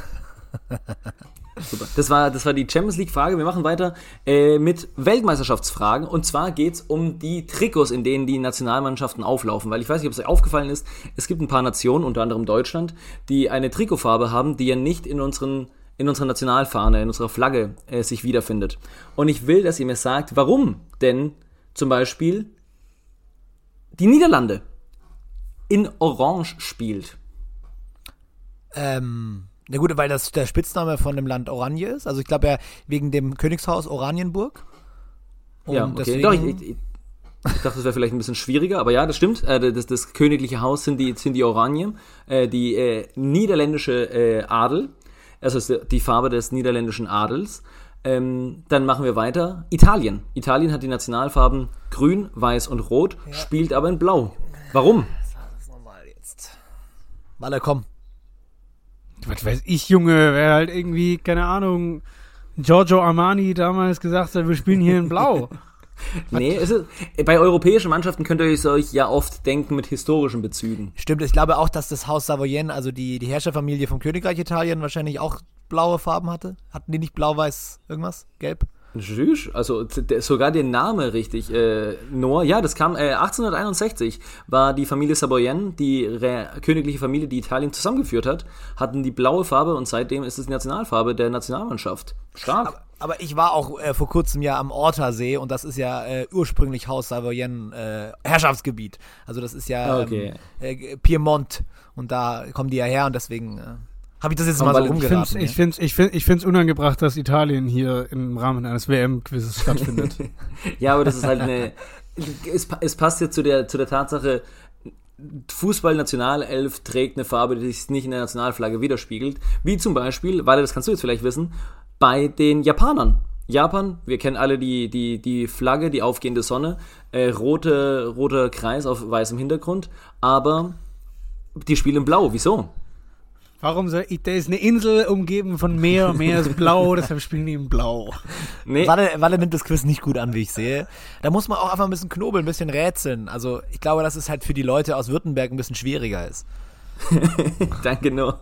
Super. Das war, das war die Champions League-Frage. Wir machen weiter äh, mit Weltmeisterschaftsfragen. Und zwar geht es um die Trikots, in denen die Nationalmannschaften auflaufen. Weil ich weiß nicht, ob es euch aufgefallen ist, es gibt ein paar Nationen, unter anderem Deutschland, die eine Trikotfarbe haben, die ja nicht in unseren in unserer Nationalfahne, in unserer Flagge äh, sich wiederfindet. Und ich will, dass ihr mir sagt, warum denn zum Beispiel die Niederlande in Orange spielt. Ähm, na gut, weil das der Spitzname von dem Land Oranje ist. Also ich glaube ja wegen dem Königshaus Oranienburg. Und Ja, okay. deswegen, Doch, ich, ich, Ich dachte, das wäre vielleicht ein bisschen schwieriger, aber ja, das stimmt. Äh, das, das königliche Haus sind die, sind die Oranien, äh, die äh, niederländische äh, Adel, also die Farbe des niederländischen Adels. Ähm, dann machen wir weiter. Italien. Italien hat die Nationalfarben grün, weiß und rot, ja. Spielt aber in blau. Warum? Das ist normal jetzt. Walle, komm. Was weiß ich, Junge, wer halt irgendwie, keine Ahnung, Giorgio Armani damals gesagt hat, wir spielen hier in blau. Nee, es ist, bei europäischen Mannschaften könnt ihr euch ja oft denken mit historischen Bezügen. Stimmt, ich glaube auch, dass das Haus Savoyen, also die, die Herrscherfamilie vom Königreich Italien, wahrscheinlich auch blaue Farben hatte. Hatten die nicht blau-weiß irgendwas? Gelb? Tschüss. Also d- sogar der Name richtig. Äh, Noah, ja, das kam äh, achtzehnhunderteinundsechzig, war die Familie Savoyen, die re- königliche Familie, die Italien zusammengeführt hat, hatten die blaue Farbe und seitdem ist es die Nationalfarbe der Nationalmannschaft. Stark. Aber, aber ich war auch äh, vor kurzem ja am Ortersee und das ist ja äh, ursprünglich Haus Savoyen äh, Herrschaftsgebiet. Also das ist ja Okay. ähm, äh, Piemont und da kommen die ja her und deswegen... Äh, Habe ich das jetzt Aber mal so ich rumgeraten? Ich finde es ich find, ich find's unangebracht, dass Italien hier im Rahmen eines W M-Quizzes stattfindet. Ja, aber das ist halt eine. Es, es passt ja zu der, zu der Tatsache, Fußball-Nationalelf trägt eine Farbe, die sich nicht in der Nationalflagge widerspiegelt. Wie zum Beispiel, weil das kannst du jetzt vielleicht wissen, bei den Japanern. Japan, wir kennen alle die, die, die Flagge, die aufgehende Sonne, äh, rote, roter Kreis auf weißem Hintergrund, aber die spielen blau. Wieso? Warum soll ich, da ist eine Insel umgeben von Meer, Meer ist blau, deshalb spielen die in blau. Nee. Walle, Walle nimmt das Quiz nicht gut an, wie ich sehe. Da muss man auch einfach ein bisschen knobeln, ein bisschen rätseln. Also ich glaube, dass es halt für die Leute aus Württemberg ein bisschen schwieriger ist. Danke, Noah.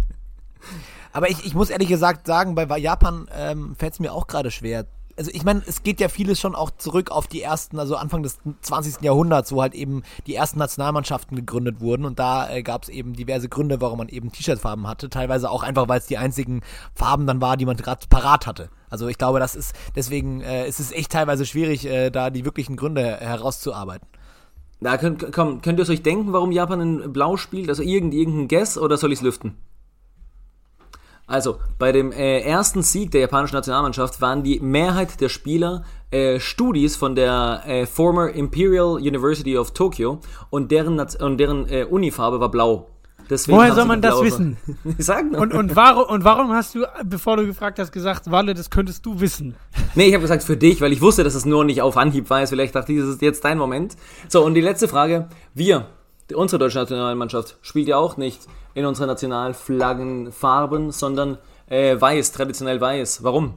Aber ich, ich muss ehrlich gesagt sagen, bei Japan ähm, fällt es mir auch gerade schwer. Also ich meine, es geht ja vieles schon auch zurück auf die ersten, also Anfang des zwanzigsten Jahrhunderts, wo halt eben die ersten Nationalmannschaften gegründet wurden und da äh, gab es eben diverse Gründe, warum man eben T-Shirt-Farben hatte, teilweise auch einfach, weil es die einzigen Farben dann war, die man gerade parat hatte. Also ich glaube, das ist, deswegen äh, ist es echt teilweise schwierig, äh, da die wirklichen Gründe herauszuarbeiten. Na, könnt, komm, könnt ihr euch denken, warum Japan in blau spielt? Also irgend, irgendein Guess oder soll ich es lüften? Also, bei dem äh, ersten Sieg der japanischen Nationalmannschaft waren die Mehrheit der Spieler äh, Studis von der äh, former Imperial University of Tokyo und deren, und deren äh, Unifarbe war blau. Deswegen Woher haben soll sie man die das blaue- wissen? Ich sag nur. Und, und, warum, und warum hast du, bevor du gefragt hast, gesagt, Walle, das könntest du wissen? Nee, ich habe gesagt für dich, weil ich wusste, dass es nur nicht auf Anhieb weiß. Vielleicht dachte ich, das ist jetzt dein Moment. So, und die letzte Frage. Wir, die, unsere deutsche Nationalmannschaft, spielt ja auch nicht in unseren Nationalflaggenfarben, sondern äh, weiß, traditionell weiß. Warum?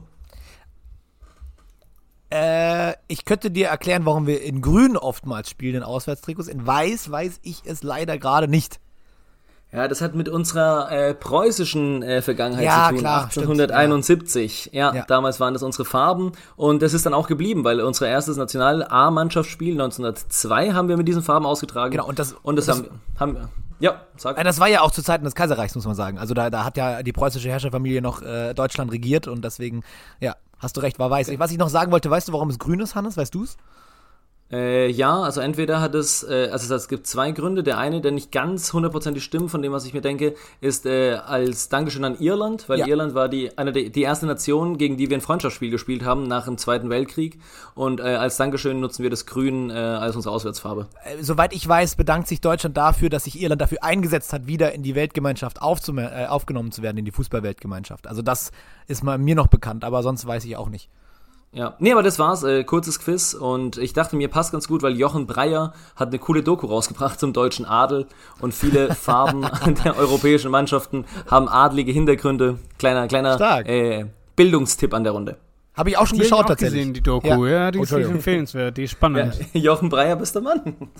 Äh, ich könnte dir erklären, warum wir in Grün oftmals spielen in Auswärtstrikots. In Weiß weiß ich es leider gerade nicht. Ja, das hat mit unserer äh, preußischen äh, Vergangenheit Ja, zu tun. klar, achtzehnhunderteinundsiebzig. Ja. Ja. Damals waren das unsere Farben und das ist dann auch geblieben, weil unser erstes National-A-Mannschaftsspiel neunzehnhundertzwei haben wir mit diesen Farben ausgetragen. Genau, und das- und das, das- haben, haben ja, sag. Äh, Das war ja auch zu Zeiten des Kaiserreichs, muss man sagen. Also da, da hat ja die preußische Herrscherfamilie noch äh, Deutschland regiert und deswegen, ja, hast du recht, war weiß. Was ich noch sagen wollte, weißt du, warum es grün ist, Hannes? Weißt du es? Äh, ja, also entweder hat es, äh, also es gibt zwei Gründe. Der eine, der nicht ganz hundertprozentig stimmt von dem, was ich mir denke, ist äh, als Dankeschön an Irland, weil Ja. Irland war die eine der, die erste Nation, gegen die wir ein Freundschaftsspiel gespielt haben nach dem Zweiten Weltkrieg und äh, als Dankeschön nutzen wir das Grün äh, als unsere Auswärtsfarbe. Äh, soweit ich weiß, bedankt sich Deutschland dafür, dass sich Irland dafür eingesetzt hat, wieder in die Weltgemeinschaft aufzum- äh, aufgenommen zu werden, in die Fußballweltgemeinschaft. Also das ist mal mir noch bekannt, aber sonst weiß ich auch nicht. Ja, nee, aber das war's, äh, kurzes Quiz und ich dachte, mir passt ganz gut, weil Jochen Breyer hat eine coole Doku rausgebracht zum deutschen Adel und viele Farben der europäischen Mannschaften haben adlige Hintergründe. Kleiner, kleiner Stark. äh, Bildungstipp an der Runde. Habe ich auch schon Die hab ich geschaut auch tatsächlich. gesehen, die Doku. Ja. Ja, die ist Entschuldigung. empfehlenswert, die ist spannend. Ja, Jochen Breyer, bester Mann.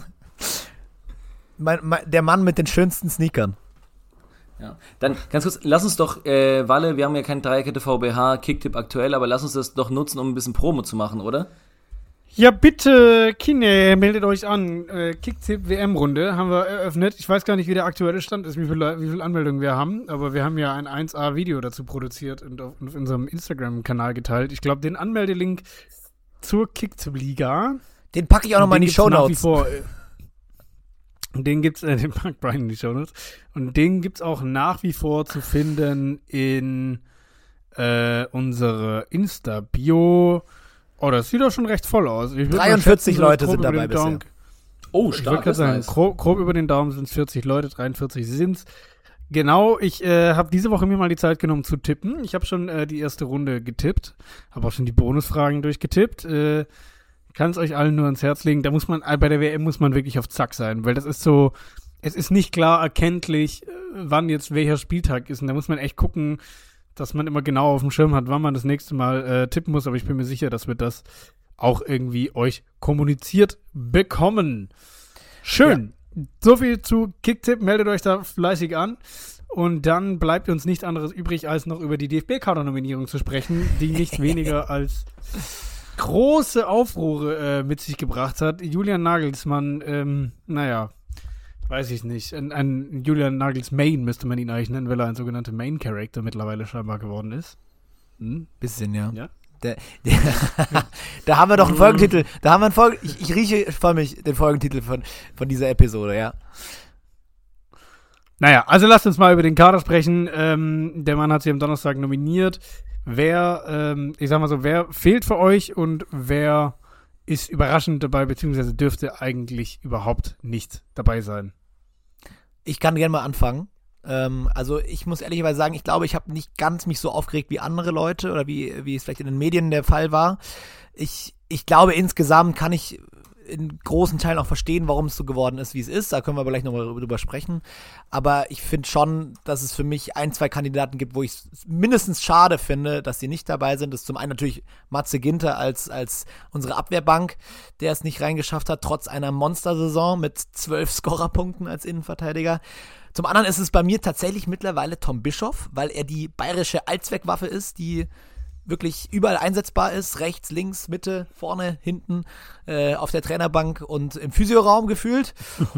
Mein, mein, der Mann mit den schönsten Sneakern. Ja. Dann ganz kurz, lass uns doch, äh, Walle, wir haben ja keinen Dreierkette V B H, Kicktipp aktuell, aber lass uns das doch nutzen, um ein bisschen Promo zu machen, oder? Ja, bitte, Kine, meldet euch an. Äh, Kicktipp W M-Runde haben wir eröffnet. Ich weiß gar nicht, wie der aktuelle Stand ist, wie viele, wie viele Anmeldungen wir haben, aber wir haben ja ein eins A-Video dazu produziert und auf, auf unserem Instagram-Kanal geteilt. Ich glaube, den Anmeldelink zur Kicktipp-Liga, Den packe ich auch nochmal in die gibt's nach wie Shownotes. vor, äh, Den gibt's, äh, den packt Brian in die Shownotes. Und den gibt's auch nach wie vor zu finden in äh, unsere Insta-Bio. Oh, das sieht doch schon recht voll aus. Ich würd mal dreiundvierzig schätzen, so Leute grob sind über dabei den Daumen- bisher. Oh, Ich wollte stark. gerade Das sagen, nice. grob, grob über den Daumen sind es vierzig Leute, dreiundvierzig sind's. Genau, ich äh, habe diese Woche mir mal die Zeit genommen zu tippen. Ich habe schon äh, die erste Runde getippt, habe auch schon die Bonusfragen durchgetippt. Äh, Kann es euch allen nur ans Herz legen. Da muss man, bei der W M muss man wirklich auf Zack sein, weil das ist so, es ist nicht klar erkenntlich, äh, wann jetzt welcher Spieltag ist. Und da muss man echt gucken, dass man immer genau auf dem Schirm hat, wann man das nächste Mal äh, tippen muss. Aber ich bin mir sicher, dass wir das auch irgendwie euch kommuniziert bekommen. Schön. So viel zu Kicktipp. Meldet euch da fleißig an. Und dann bleibt uns nichts anderes übrig, als noch über die D F B-Kader-Nominierung zu sprechen, die nicht weniger als große Aufruhre äh, mit sich gebracht hat. Julian Nagelsmann, ähm, naja, weiß ich nicht. Ein, ein Julian Nagels Main müsste man ihn eigentlich nennen, weil er ein sogenannter Main-Character mittlerweile scheinbar geworden ist. Hm? Bisschen, ja. Ja. Der, der, da haben wir doch einen Folgentitel. Da haben wir einen Folge. Ich, ich rieche vor mich den Folgentitel von, von dieser Episode, ja. Naja, also lasst uns mal über den Kader sprechen. Ähm, der Mann hat sich am Donnerstag nominiert. Wer, ähm, ich sag mal so, wer fehlt für euch und wer ist überraschend dabei, beziehungsweise dürfte eigentlich überhaupt nicht dabei sein? Ich kann gerne mal anfangen. Ähm, also ich muss ehrlicherweise sagen, ich glaube, ich habe nicht ganz mich so aufgeregt wie andere Leute oder wie, wie es vielleicht in den Medien der Fall war. Ich, ich glaube, insgesamt kann ich in großen Teilen auch verstehen, warum es so geworden ist, wie es ist. Da können wir aber gleich nochmal drüber sprechen. Aber ich finde schon, dass es für mich ein, zwei Kandidaten gibt, wo ich es mindestens schade finde, dass sie nicht dabei sind. Das ist zum einen natürlich Matze Ginter als, als unsere Abwehrbank, der es nicht reingeschafft hat, trotz einer Monstersaison mit zwölf Scorerpunkten als Innenverteidiger. Zum anderen ist es bei mir tatsächlich mittlerweile Tom Bischoff, weil er die bayerische Allzweckwaffe ist, die wirklich überall einsetzbar ist, rechts, links, Mitte, vorne, hinten, äh, auf der Trainerbank und im Physioraum gefühlt.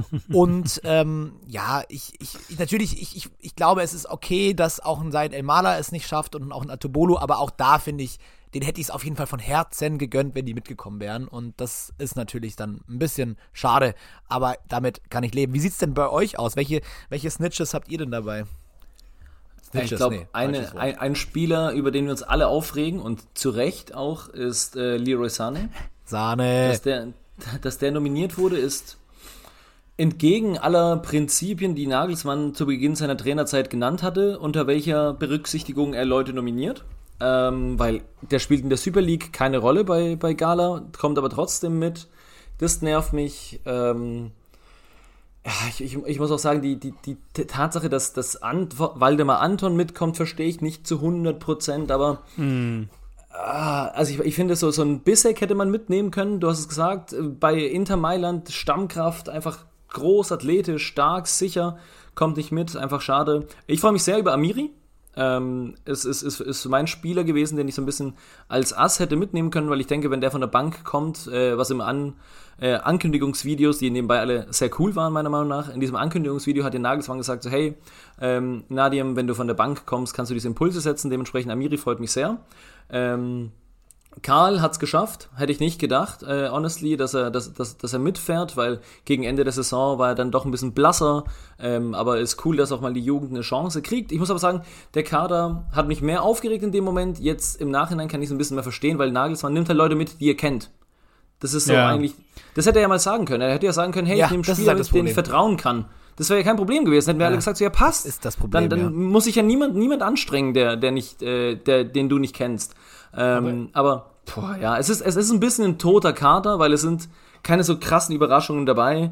Und ähm, ja, ich, ich, ich natürlich, ich, ich, ich glaube, es ist okay, dass auch ein Said El-Mala es nicht schafft und auch ein Atobolo, aber auch da finde ich, den hätte ich es auf jeden Fall von Herzen gegönnt, wenn die mitgekommen wären. Und das ist natürlich dann ein bisschen schade, aber damit kann ich leben. Wie sieht's denn bei euch aus? Welche, welche Snitches habt ihr denn dabei? Ich glaube, eine, ein, ein Spieler, über den wir uns alle aufregen und zu Recht auch, ist äh, Leroy Sané. Sahne. Dass der, dass der nominiert wurde, ist entgegen aller Prinzipien, die Nagelsmann zu Beginn seiner Trainerzeit genannt hatte, unter welcher Berücksichtigung er Leute nominiert. Ähm, weil der spielt in der Super League keine Rolle bei, bei Gala, kommt aber trotzdem mit. Das nervt mich. Ähm, ja, ich, ich, ich muss auch sagen, die, die, die Tatsache, dass, dass Ant- Waldemar Anton mitkommt, verstehe ich nicht zu hundert Prozent, aber mm. ah, also ich, ich finde, so, so ein Bissek hätte man mitnehmen können. Du hast es gesagt, bei Inter Mailand Stammkraft, einfach groß, athletisch, stark, sicher, kommt nicht mit, einfach schade. Ich freue mich sehr über Amiri. Ähm, es ist, ist, ist mein Spieler gewesen, den ich so ein bisschen als Ass hätte mitnehmen können, weil ich denke, wenn der von der Bank kommt, äh, was im An, äh, Ankündigungsvideos, die nebenbei alle sehr cool waren, meiner Meinung nach, in diesem Ankündigungsvideo hat der Nagelsmann gesagt, so hey, ähm, Nadim, wenn du von der Bank kommst, kannst du diese Impulse setzen, dementsprechend Amiri freut mich sehr. Ähm, Karl hat's geschafft, hätte ich nicht gedacht, äh, honestly, dass er, dass, dass, dass er mitfährt, weil gegen Ende der Saison war er dann doch ein bisschen blasser, ähm, aber ist cool, dass auch mal die Jugend eine Chance kriegt. Ich muss aber sagen, der Kader hat mich mehr aufgeregt in dem Moment, jetzt im Nachhinein kann ich es ein bisschen mehr verstehen, weil Nagelsmann nimmt halt Leute mit, die er kennt. Das ist so ja. eigentlich, das hätte er ja mal sagen können, er hätte ja sagen können, hey, ja, ich nehme das ist Spieler halt mit, das denen ich Problem. vertrauen kann. Das wäre ja kein Problem gewesen, hätten wir Ja. alle gesagt, so ja passt. Das ist das Problem, Dann, dann ja. muss sich ja niemand, niemand anstrengen, der, der nicht, äh, der, den du nicht kennst. Ähm, aber, boah, ja, es ist, es ist ein bisschen ein toter Kader, weil es sind keine so krassen Überraschungen dabei.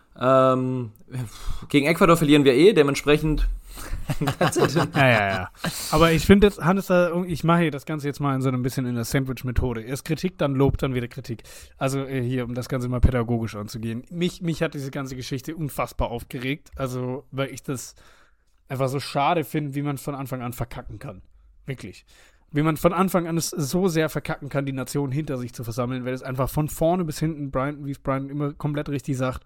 Ähm, gegen Ecuador verlieren wir eh, dementsprechend. That's it. Ja, ja, ja. Aber ich finde jetzt, Hannes, da, ich mache hier das Ganze jetzt mal in so ein bisschen in der Sandwich-Methode. Erst Kritik, dann Lob, dann wieder Kritik. Also äh, hier, um das Ganze mal pädagogisch anzugehen. Mich, mich hat diese ganze Geschichte unfassbar aufgeregt. Also, weil ich das einfach so schade finde, wie man von Anfang an verkacken kann. Wirklich. Wie man von Anfang an es so sehr verkacken kann, die Nation hinter sich zu versammeln, weil es einfach von vorne bis hinten, Brian, wie es Brian immer komplett richtig sagt,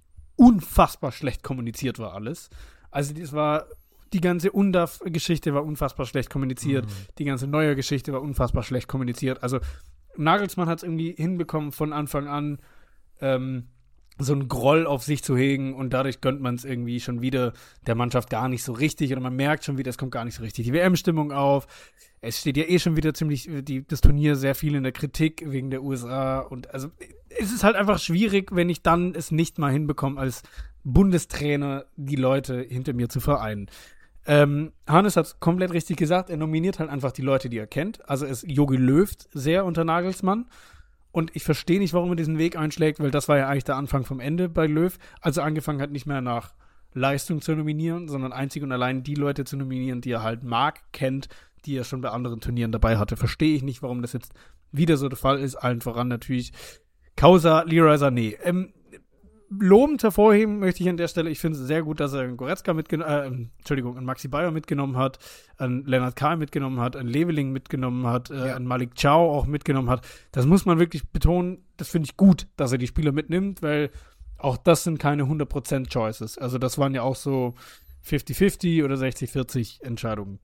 unfassbar schlecht kommuniziert war alles. Also das war, die ganze U N D A F-Geschichte war unfassbar schlecht kommuniziert, mhm. die ganze neue Geschichte war unfassbar schlecht kommuniziert. Also Nagelsmann hat es irgendwie hinbekommen von Anfang an, ähm, so einen Groll auf sich zu hegen und dadurch gönnt man es irgendwie schon wieder der Mannschaft gar nicht so richtig oder man merkt schon wieder, es kommt gar nicht so richtig die W M-Stimmung auf. Es steht ja eh schon wieder ziemlich die, das Turnier sehr viel in der Kritik wegen der U S A und also es ist halt einfach schwierig, wenn ich dann es nicht mal hinbekomme, als Bundestrainer die Leute hinter mir zu vereinen. Ähm, Hannes hat es komplett richtig gesagt, er nominiert halt einfach die Leute, die er kennt. Also es Jogi Löw sehr unter Nagelsmann. Und ich verstehe nicht, warum er diesen Weg einschlägt, weil das war ja eigentlich der Anfang vom Ende bei Löw. Also angefangen hat nicht mehr nach Leistung zu nominieren, sondern einzig und allein die Leute zu nominieren, die er halt mag, kennt, die er schon bei anderen Turnieren dabei hatte. Verstehe ich nicht, warum das jetzt wieder so der Fall ist. Allen voran natürlich Causa Leroy Sané. Ähm, lobend hervorheben möchte ich an der Stelle, ich finde es sehr gut, dass er einen Goretzka mitgenommen, äh, Entschuldigung, einen Maxi Bayer mitgenommen hat, einen Lennart Kahl mitgenommen hat, einen Leveling mitgenommen hat, äh, Ja. einen Malik Chow auch mitgenommen hat. Das muss man wirklich betonen, das finde ich gut, dass er die Spieler mitnimmt, weil auch das sind keine hundert Prozent Choices. Also das waren ja auch so fünfzig fünfzig oder sechzig vierzig Entscheidungen.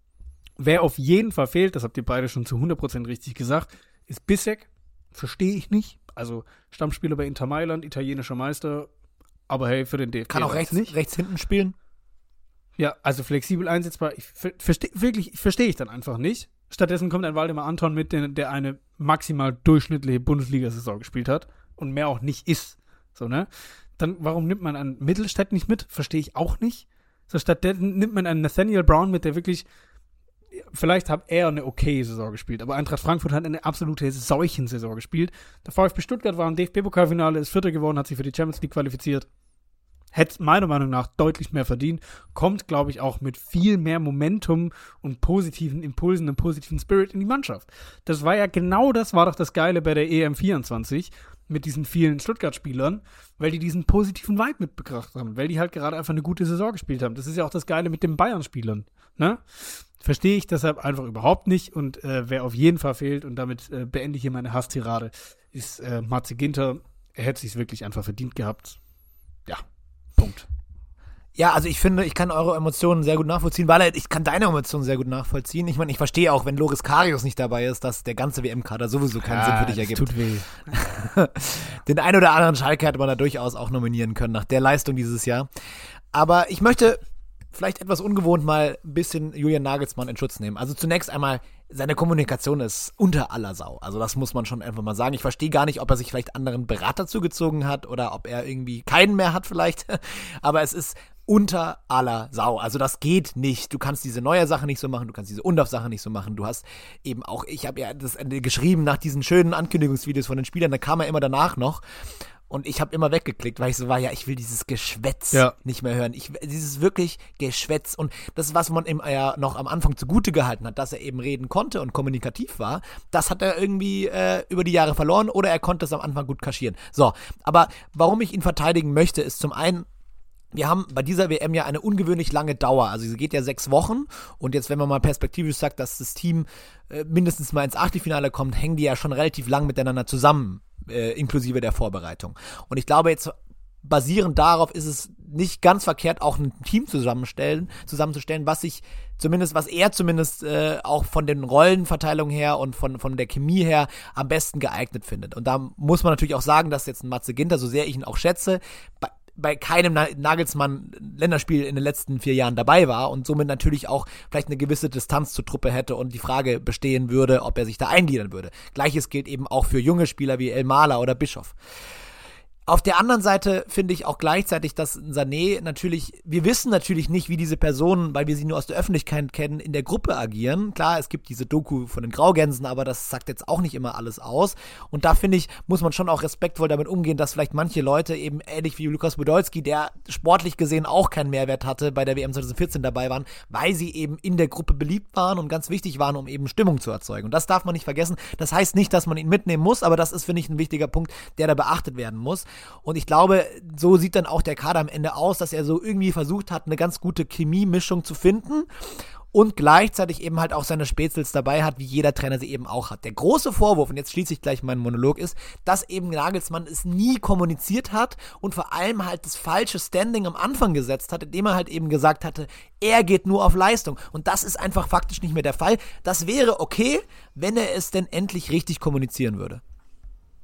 Wer auf jeden Fall fehlt, das habt ihr beide schon zu hundert Prozent richtig gesagt, ist Bissek. Verstehe ich nicht. Also Stammspieler bei Inter Mailand, italienischer Meister, aber hey, für den D F B Kann auch reicht's rechts, rechts hinten spielen. Ja, also flexibel einsetzbar. Ich ver verstehe wirklich, verstehe ich dann einfach nicht. Stattdessen kommt ein Waldemar Anton mit, der, der eine maximal durchschnittliche Bundesliga-Saison gespielt hat und mehr auch nicht ist. So, ne? Dann, warum nimmt man einen Mittelstädt nicht mit? Verstehe ich auch nicht. So, stattdessen nimmt man einen Nathaniel Brown mit, der wirklich, vielleicht hat er eine okay Saison gespielt, aber Eintracht Frankfurt hat eine absolute Seuchensaison gespielt. Der VfB Stuttgart war im D F B-Pokalfinale, ist Vierter geworden, hat sich für die Champions League qualifiziert. Hätte meiner Meinung nach deutlich mehr verdient. Kommt, glaube ich, auch mit viel mehr Momentum und positiven Impulsen und positiven Spirit in die Mannschaft. Das war ja genau das, war doch das Geile bei der E M vierundzwanzig mit diesen vielen Stuttgart-Spielern, weil die diesen positiven Vibe mitgebracht haben, weil die halt gerade einfach eine gute Saison gespielt haben. Das ist ja auch das Geile mit den Bayern-Spielern, ne? Verstehe ich deshalb einfach überhaupt nicht und äh, wer auf jeden Fall fehlt, und damit äh, beende ich hier meine Hasstirade, ist äh, Matze Ginter. Er hätte sich's wirklich einfach verdient gehabt. Ja, Punkt. Ja, also ich finde, ich kann eure Emotionen sehr gut nachvollziehen, weil ich kann deine Emotionen sehr gut nachvollziehen. Ich meine, ich verstehe auch, wenn Loris Karius nicht dabei ist, dass der ganze W M-Kader sowieso keinen Sinn für dich ergibt. Tut weh. Den ein oder anderen Schalke hätte man da durchaus auch nominieren können nach der Leistung dieses Jahr. Aber ich möchte vielleicht etwas ungewohnt mal ein bisschen Julian Nagelsmann in Schutz nehmen. Also zunächst einmal, seine Kommunikation ist unter aller Sau. Also das muss man schon einfach mal sagen. Ich verstehe gar nicht, ob er sich vielleicht anderen Berater zugezogen hat oder ob er irgendwie keinen mehr hat vielleicht. Aber es ist unter aller Sau. Also das geht nicht. Du kannst diese neue Sache nicht so machen, du kannst diese Undorf-Sache nicht so machen. Du hast eben auch, ich habe ja das geschrieben nach diesen schönen Ankündigungsvideos von den Spielern, da kam er immer danach noch. Und ich habe immer weggeklickt, weil ich so war, ja, ich will dieses Geschwätz ja. nicht mehr hören. Ich, dieses wirklich Geschwätz. Und das, was man ihm ja noch am Anfang zugute gehalten hat, dass er eben reden konnte und kommunikativ war, das hat er irgendwie äh, über die Jahre verloren oder er konnte es am Anfang gut kaschieren. So, aber warum ich ihn verteidigen möchte, ist zum einen, wir haben bei dieser W M ja eine ungewöhnlich lange Dauer. Also sie geht ja sechs Wochen. Und jetzt, wenn man mal perspektivisch sagt, dass das Team äh, mindestens mal ins Achtelfinale kommt, hängen die ja schon relativ lang miteinander zusammen. Äh, inklusive der Vorbereitung. Und ich glaube, jetzt basierend darauf ist es nicht ganz verkehrt, auch ein Team zusammenstellen, zusammenzustellen, was sich zumindest, was er zumindest äh, auch von den Rollenverteilungen her und von, von der Chemie her am besten geeignet findet. Und da muss man natürlich auch sagen, dass jetzt ein Matze Ginter, so sehr ich ihn auch schätze, bei bei keinem Nagelsmann-Länderspiel in den letzten vier Jahren dabei war und somit natürlich auch vielleicht eine gewisse Distanz zur Truppe hätte und die Frage bestehen würde, ob er sich da eingliedern würde. Gleiches gilt eben auch für junge Spieler wie El Mala oder Bischoff. Auf der anderen Seite finde ich auch gleichzeitig, dass Sané natürlich, wir wissen natürlich nicht, wie diese Personen, weil wir sie nur aus der Öffentlichkeit kennen, in der Gruppe agieren. Klar, es gibt diese Doku von den Graugänsen, aber das sagt jetzt auch nicht immer alles aus. Und da finde ich, muss man schon auch respektvoll damit umgehen, dass vielleicht manche Leute eben ähnlich wie Lukas Podolski, der sportlich gesehen auch keinen Mehrwert hatte, bei der W M zwanzig vierzehn dabei waren, weil sie eben in der Gruppe beliebt waren und ganz wichtig waren, um eben Stimmung zu erzeugen. Und das darf man nicht vergessen. Das heißt nicht, dass man ihn mitnehmen muss, aber das ist, finde ich, ein wichtiger Punkt, der da beachtet werden muss. Und ich glaube, so sieht dann auch der Kader am Ende aus, dass er so irgendwie versucht hat, eine ganz gute Chemiemischung zu finden und gleichzeitig eben halt auch seine Spätzels dabei hat, wie jeder Trainer sie eben auch hat. Der große Vorwurf, und jetzt schließe ich gleich meinen Monolog, ist, dass eben Nagelsmann es nie kommuniziert hat und vor allem halt das falsche Standing am Anfang gesetzt hat, indem er halt eben gesagt hatte, er geht nur auf Leistung. Und das ist einfach faktisch nicht mehr der Fall. Das wäre okay, wenn er es denn endlich richtig kommunizieren würde.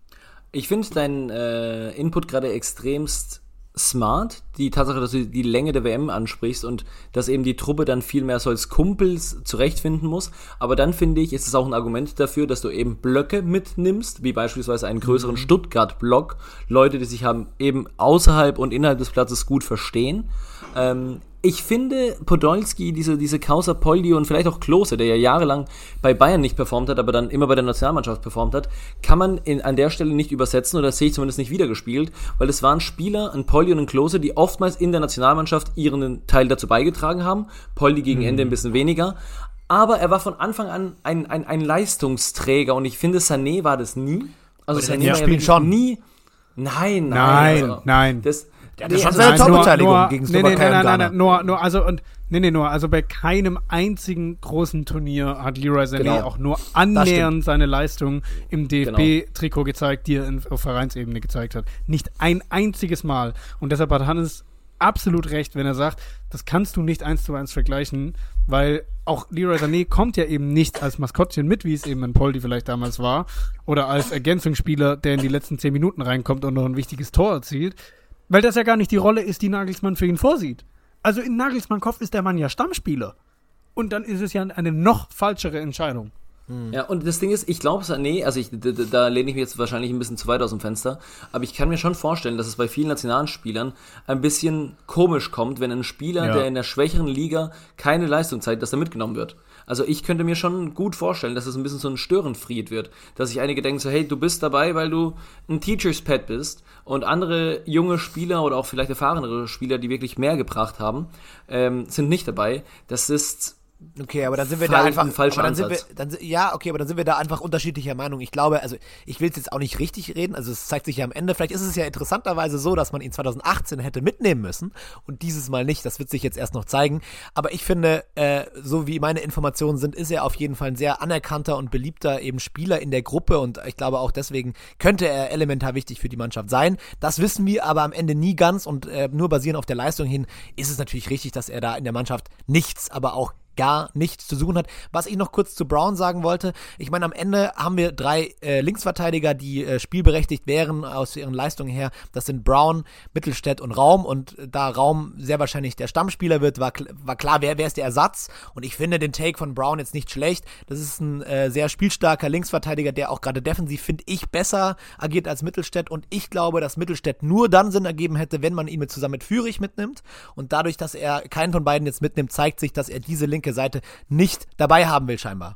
Ich finde deinen äh, Input gerade extremst smart. Die Tatsache, dass du die Länge der W M ansprichst und dass eben die Truppe dann viel mehr so als Kumpels zurechtfinden muss. Aber dann finde ich, ist es auch ein Argument dafür, dass du eben Blöcke mitnimmst, wie beispielsweise einen größeren mhm. Stuttgart-Block. Leute, die sich haben eben außerhalb und innerhalb des Platzes gut verstehen. Ähm, Ich finde, Podolski, diese, diese Causa Poldi und vielleicht auch Klose, der ja jahrelang bei Bayern nicht performt hat, aber dann immer bei der Nationalmannschaft performt hat, kann man in, an der Stelle nicht übersetzen, oder das sehe ich zumindest nicht wiedergespielt, weil es waren Spieler, ein Poldi und ein Klose, die oftmals in der Nationalmannschaft ihren Teil dazu beigetragen haben. Poldi gegen mhm. Ende ein bisschen weniger. Aber er war von Anfang an ein, ein, ein Leistungsträger und ich finde, Sané war das nie. Also Sané ja, war ja schon. nie. Nein, nein. Nein, also, nein. Das, Ja, das war seine Torbeteiligung gegen Slowakei nee, nee, und nein, Ghana. nein, nein, nur, nur, also, und, nee, nee, nur, also bei keinem einzigen großen Turnier hat Leroy Sané Genau. auch nur annähernd seine Leistung im D F B-Trikot gezeigt, die er in, auf Vereinsebene gezeigt hat. Nicht ein einziges Mal. Und deshalb hat Hannes absolut recht, wenn er sagt, das kannst du nicht eins zu eins vergleichen, weil auch Leroy Sané kommt ja eben nicht als Maskottchen mit, wie es eben in Poldi vielleicht damals war, oder als Ergänzungsspieler, der in die letzten zehn Minuten reinkommt und noch ein wichtiges Tor erzielt. Weil das ja gar nicht die Rolle ist, die Nagelsmann für ihn vorsieht. Also in Nagelsmann Kopf ist der Mann ja Stammspieler. Und dann ist es ja eine noch falschere Entscheidung. Ja, und das Ding ist, ich glaube, Sané, also ich, da, da lehne ich mich jetzt wahrscheinlich ein bisschen zu weit aus dem Fenster, aber ich kann mir schon vorstellen, dass es bei vielen Nationalspielern ein bisschen komisch kommt, wenn ein Spieler, Ja. der in der schwächeren Liga keine Leistung zeigt, dass er mitgenommen wird. Also ich könnte mir schon gut vorstellen, dass es ein bisschen so ein Störenfried wird, dass sich einige denken so, hey, du bist dabei, weil du ein Teacher's Pet bist, und andere junge Spieler oder auch vielleicht erfahrenere Spieler, die wirklich mehr gebracht haben, ähm, sind nicht dabei. Das ist Okay, aber dann sind wir Fall- da einfach, ein falscher aber dann sind wir, Ansatz. dann, si- ja, okay, aber dann sind wir da einfach unterschiedlicher Meinung. Ich glaube, also ich will es jetzt auch nicht richtig reden, also es zeigt sich ja am Ende, vielleicht ist es ja interessanterweise so, dass man ihn zwanzig achtzehn hätte mitnehmen müssen und dieses Mal nicht, das wird sich jetzt erst noch zeigen, aber ich finde, äh, so wie meine Informationen sind, ist er auf jeden Fall ein sehr anerkannter und beliebter eben Spieler in der Gruppe und ich glaube auch deswegen könnte er elementar wichtig für die Mannschaft sein. Das wissen wir aber am Ende nie ganz und äh, nur basierend auf der Leistung hin ist es natürlich richtig, dass er da in der Mannschaft nichts, aber auch gar nichts zu suchen hat. Was ich noch kurz zu Brown sagen wollte, ich meine, am Ende haben wir drei äh, Linksverteidiger, die äh, spielberechtigt wären aus ihren Leistungen her. Das sind Brown, Mittelstädt und Raum und äh, da Raum sehr wahrscheinlich der Stammspieler wird, war, war klar, wer, wer ist der Ersatz und ich finde den Take von Brown jetzt nicht schlecht. Das ist ein äh, sehr spielstarker Linksverteidiger, der auch gerade defensiv, finde ich, besser agiert als Mittelstädt und ich glaube, dass Mittelstädt nur dann Sinn ergeben hätte, wenn man ihn mit zusammen mit Führig mitnimmt und dadurch, dass er keinen von beiden jetzt mitnimmt, zeigt sich, dass er diese linke Seite nicht dabei haben will scheinbar.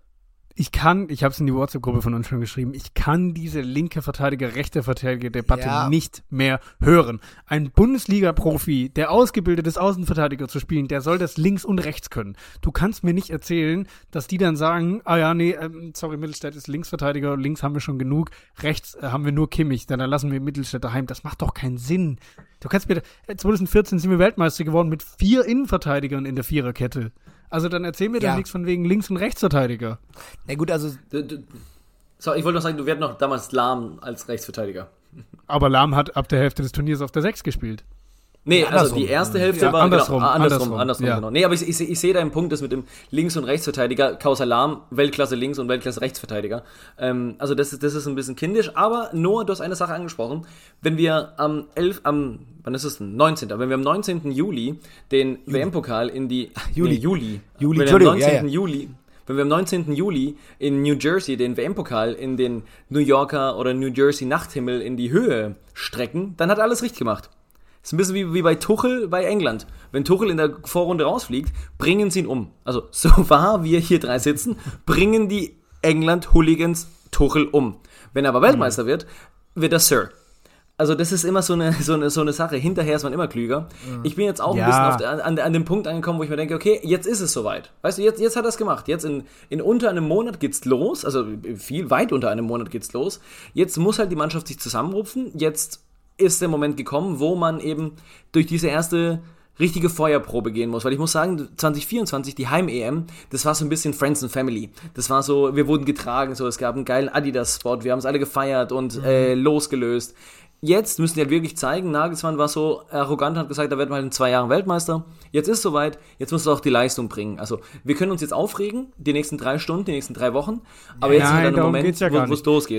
Ich kann, ich habe es in die WhatsApp-Gruppe von uns schon geschrieben, ich kann diese linke Verteidiger, rechte Verteidiger-Debatte Ja. nicht mehr hören. Ein Bundesliga-Profi, der ausgebildet ist, Außenverteidiger zu spielen, der soll das links und rechts können. Du kannst mir nicht erzählen, dass die dann sagen, ah ja, nee, ähm, sorry, Mittelstädt ist Linksverteidiger, links haben wir schon genug, rechts äh, haben wir nur Kimmich, dann lassen wir Mittelstädt daheim. Das macht doch keinen Sinn. Du kannst mir, äh, zwanzig vierzehn sind wir Weltmeister geworden mit vier Innenverteidigern in der Viererkette. Also dann erzähl mir Ja. doch nichts von wegen Links- und Rechtsverteidiger. Na gut, also Du, du, so, ich wollte noch sagen, du wärst noch damals Lahm als Rechtsverteidiger. Aber Lahm hat ab der Hälfte des Turniers auf der sechs gespielt. Nee, Ja, also andersrum. die erste Hälfte Ja, war andersrum, genau, ah, andersrum, andersrum, andersrum, ja. genau. Nee, aber ich, ich, ich sehe deinen Punkt, das mit dem Links- und Rechtsverteidiger, Causa Lahm, Weltklasse Links- und Weltklasse Rechtsverteidiger. Ähm, also das ist, das ist ein bisschen kindisch, aber Noah, du hast eine Sache angesprochen. Wenn wir am elf, am, wann ist es denn? neunzehnten Wenn wir am neunzehnten Juli den W M-Pokal in die, Juli. Nee, Juli. Juli, wenn wir am Entschuldigung, ja, neunzehnten ja. Juli Wenn wir am neunzehnten Juli in New Jersey den W M-Pokal in den New Yorker oder New Jersey Nachthimmel in die Höhe strecken, dann hat er alles richtig gemacht. Das ist ein bisschen wie, wie bei Tuchel bei England. Wenn Tuchel in der Vorrunde rausfliegt, bringen sie ihn um. Also, so wahr wir hier drei sitzen, bringen die England-Hooligans Tuchel um. Wenn er aber Weltmeister wird, wird er Sir. Also das ist immer so eine, so eine, so eine Sache. Hinterher ist man immer klüger. Ich bin jetzt auch Ja. ein bisschen auf der, an, an dem Punkt angekommen, wo ich mir denke, okay, jetzt ist es soweit. Weißt du, jetzt, jetzt hat er es gemacht. Jetzt in, in unter einem Monat geht's los. Also viel, weit unter einem Monat geht's los. Jetzt muss halt die Mannschaft sich zusammenrupfen. Jetzt ist der Moment gekommen, wo man eben durch diese erste richtige Feuerprobe gehen muss, weil ich muss sagen, zwanzig vierundzwanzig, die Heim-E M, das war so ein bisschen Friends and Family. Das war so, wir wurden getragen, so, es gab einen geilen Adidas-Spot, wir haben es alle gefeiert und mhm. äh, losgelöst. Jetzt müssen die halt wirklich zeigen, Nagelsmann war so arrogant, hat gesagt, da werden wir halt in zwei Jahren Weltmeister. Jetzt ist soweit, jetzt muss es auch die Leistung bringen. Also, wir können uns jetzt aufregen, die nächsten drei Stunden, die nächsten drei Wochen, aber jetzt Nein, ist halt ein darum Moment, geht's ja wo gar wo es nicht. losgeht.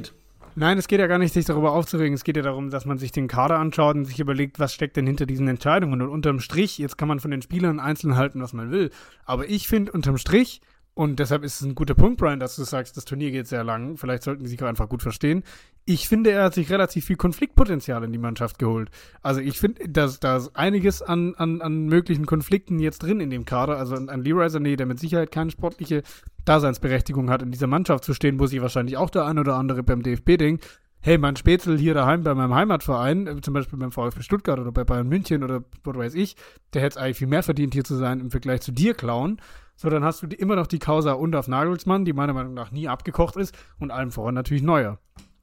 Nein, es geht ja gar nicht, sich darüber aufzuregen. Es geht ja darum, dass man sich den Kader anschaut und sich überlegt, was steckt denn hinter diesen Entscheidungen. Und unterm Strich, jetzt kann man von den Spielern einzeln halten, was man will. Aber ich finde, unterm Strich, und deshalb ist es ein guter Punkt, Brian, dass du sagst, das Turnier geht sehr lang. Vielleicht sollten die sich auch einfach gut verstehen. Ich finde, er hat sich relativ viel Konfliktpotenzial in die Mannschaft geholt. Also ich finde, dass da ist einiges an, an, an möglichen Konflikten jetzt drin in dem Kader. Also an, an Leroy Sané, der mit Sicherheit keine sportliche Daseinsberechtigung hat, in dieser Mannschaft zu stehen, wo sich wahrscheinlich auch der ein oder andere beim D F B denkt, hey, mein Spätzl hier daheim bei meinem Heimatverein, äh, zum Beispiel beim VfB Stuttgart oder bei Bayern München oder was weiß ich, der hätte es eigentlich viel mehr verdient, hier zu sein im Vergleich zu dir, Clown. So, dann hast du die, immer noch die Causa Undaf Nagelsmann, die meiner Meinung nach nie abgekocht ist und allem voran natürlich Neuer.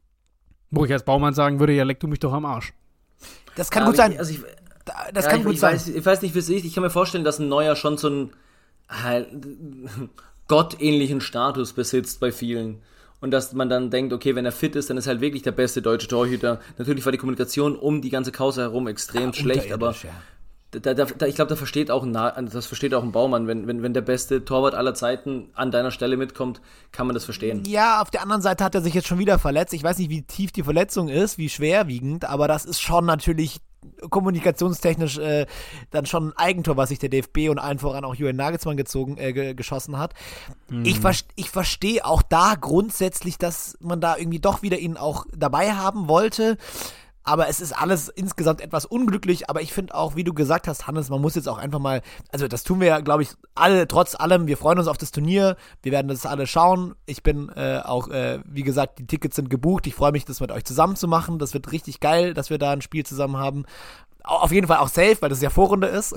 Wo ich als Baumann sagen würde, ja, leck du mich doch am Arsch. Das kann Aber gut sein. Ich, also ich, das ja, kann ich, gut ich sein. Weiß, ich weiß nicht, wie es ist. Ich kann mir vorstellen, dass ein Neuer schon so einen halt, gottähnlichen Status besitzt bei vielen. Und dass man dann denkt, okay, wenn er fit ist, dann ist er halt wirklich der beste deutsche Torhüter. Natürlich war die Kommunikation um die ganze Causa herum extrem Ja, schlecht, aber ja. da, da, da, ich glaube, da versteht auch ein, das versteht auch ein Baumann. Wenn, wenn, wenn der beste Torwart aller Zeiten an deiner Stelle mitkommt, kann man das verstehen. Ja, auf der anderen Seite hat er sich jetzt schon wieder verletzt. Ich weiß nicht, wie tief die Verletzung ist, wie schwerwiegend, aber das ist schon natürlich kommunikationstechnisch äh, dann schon ein Eigentor, was sich der D F B und allen voran auch Julian Nagelsmann gezogen, äh, ge- geschossen hat. Mhm. Ich, ver- ich verstehe auch da grundsätzlich, dass man da irgendwie doch wieder ihn auch dabei haben wollte. Aber es ist alles insgesamt etwas unglücklich. Aber ich finde auch, wie du gesagt hast, Hannes, man muss jetzt auch einfach mal, also das tun wir ja, glaube ich, alle, trotz allem. Wir freuen uns auf das Turnier. Wir werden das alle schauen. Ich bin äh, auch, äh, wie gesagt, die Tickets sind gebucht. Ich freue mich, das mit euch zusammen zu machen. Das wird richtig geil, dass wir da ein Spiel zusammen haben. Auf jeden Fall auch safe, weil das ja Vorrunde ist.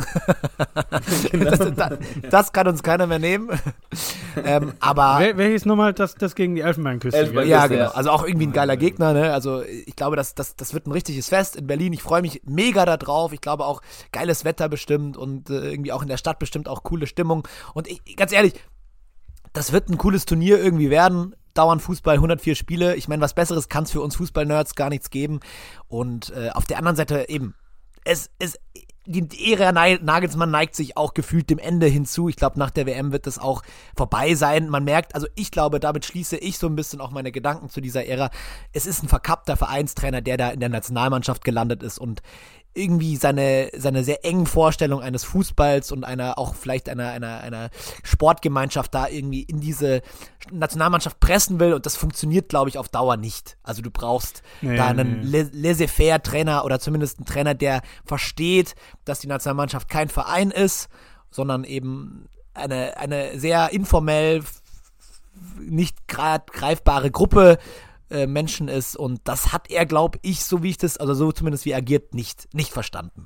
Genau. das, das, das kann uns keiner mehr nehmen. ähm, aber Wel- welches nochmal das, das gegen die Elfenbeinküste? Elfenbeinküste. ja, Küste, genau. ja. Also auch irgendwie ein geiler Gegner, ne? Also ich glaube, das, das, das wird ein richtiges Fest in Berlin. Ich freue mich mega da drauf. Ich glaube auch geiles Wetter bestimmt und äh, irgendwie auch in der Stadt bestimmt auch coole Stimmung. Und ich, ganz ehrlich, das wird ein cooles Turnier irgendwie werden. Dauernd Fußball, hundertvier Spiele. Ich meine, was Besseres kann es für uns Fußball-Nerds gar nichts geben. Und äh, auf der anderen Seite eben, es ist, die Ära Nagelsmann neigt sich auch gefühlt dem Ende hinzu. Ich glaube, nach der W M wird das auch vorbei sein. Man merkt, also ich glaube, damit schließe ich so ein bisschen auch meine Gedanken zu dieser Ära. Es ist ein verkappter Vereinstrainer, der da in der Nationalmannschaft gelandet ist und irgendwie seine, seine sehr engen Vorstellungen eines Fußballs und einer, auch vielleicht einer, einer, einer Sportgemeinschaft da irgendwie in diese Nationalmannschaft pressen will und das funktioniert, glaube ich, auf Dauer nicht. Also du brauchst Nee, da einen nee. laissez-faire-Trainer oder zumindest einen Trainer, der versteht, dass die Nationalmannschaft kein Verein ist, sondern eben eine, eine sehr informell, f- nicht gerade greifbare Gruppe Menschen ist und das hat er, glaube ich, so wie ich das, also so zumindest wie er agiert, nicht, nicht verstanden.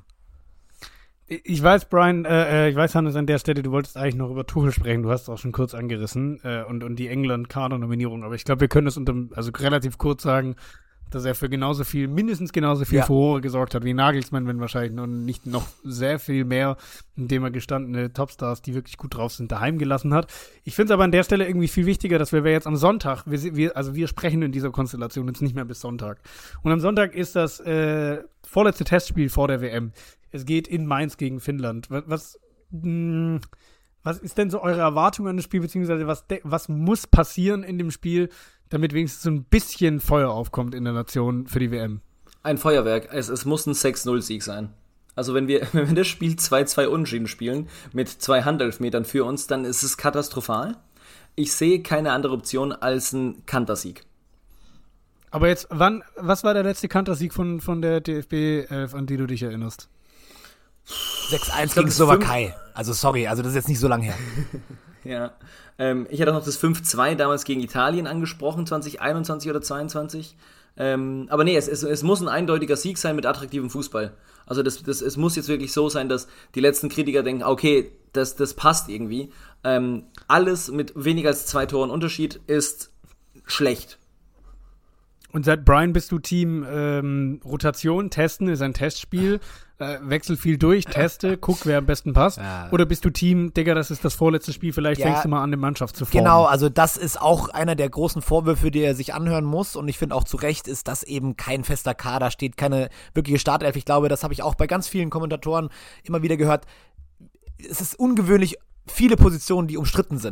Ich weiß, Brian, äh, ich weiß, Hannes, an der Stelle, du wolltest eigentlich noch über Tuchel sprechen, du hast es auch schon kurz angerissen äh, und, und die England-Kader-Nominierung, aber ich glaube, wir können das unter, also relativ kurz sagen, dass er für genauso viel, mindestens genauso viel Ja. Furore gesorgt hat wie Nagelsmann, wenn wahrscheinlich und nicht noch sehr viel mehr, indem er gestandene Topstars, die wirklich gut drauf sind, daheim gelassen hat. Ich finde es aber an der Stelle irgendwie viel wichtiger, dass wir, wir jetzt am Sonntag, wir, wir, also wir sprechen in dieser Konstellation jetzt nicht mehr bis Sonntag. Und am Sonntag ist das äh, vorletzte Testspiel vor der W M. Es geht in Mainz gegen Finnland. Was, was, mh, was ist denn so eure Erwartung an das Spiel, beziehungsweise was, de- was muss passieren in dem Spiel, damit wenigstens so ein bisschen Feuer aufkommt in der Nation für die W M? Ein Feuerwerk. Es, es muss ein sechs null Sieg sein. Also wenn wir, wenn wir das Spiel zwei zwei Unentschieden spielen, mit zwei Handelfmetern für uns, dann ist es katastrophal. Ich sehe keine andere Option als ein Kantersieg. Aber jetzt, wann, was war der letzte Kantersieg von, von der D F B elf, an die du dich erinnerst? sechs eins glaub, gegen das Slowakei. Also sorry, also das ist jetzt nicht so lange her. Ja. Ähm, ich hatte auch noch das fünf zwei damals gegen Italien angesprochen, zwanzig einundzwanzig oder zweiundzwanzig. Ähm, aber nee, es, es, es muss ein eindeutiger Sieg sein mit attraktivem Fußball. Also das, das, es muss jetzt wirklich so sein, dass die letzten Kritiker denken, okay, das, das passt irgendwie. Ähm, alles mit weniger als zwei Toren Unterschied ist schlecht. Und seit Brian bist du Team ähm, Rotation, Testen ist ein Testspiel, äh, wechsel viel durch, teste, guck, wer am besten passt. Ja. Oder bist du Team, Digga, das ist das vorletzte Spiel, vielleicht Ja, fängst du mal an, eine Mannschaft zu formen. Genau, also das ist auch einer der großen Vorwürfe, die er sich anhören muss und ich finde auch zu Recht ist, dass eben kein fester Kader steht, keine wirkliche Startelf. Ich glaube, das habe ich auch bei ganz vielen Kommentatoren immer wieder gehört. Es ist ungewöhnlich viele Positionen, die umstritten sind.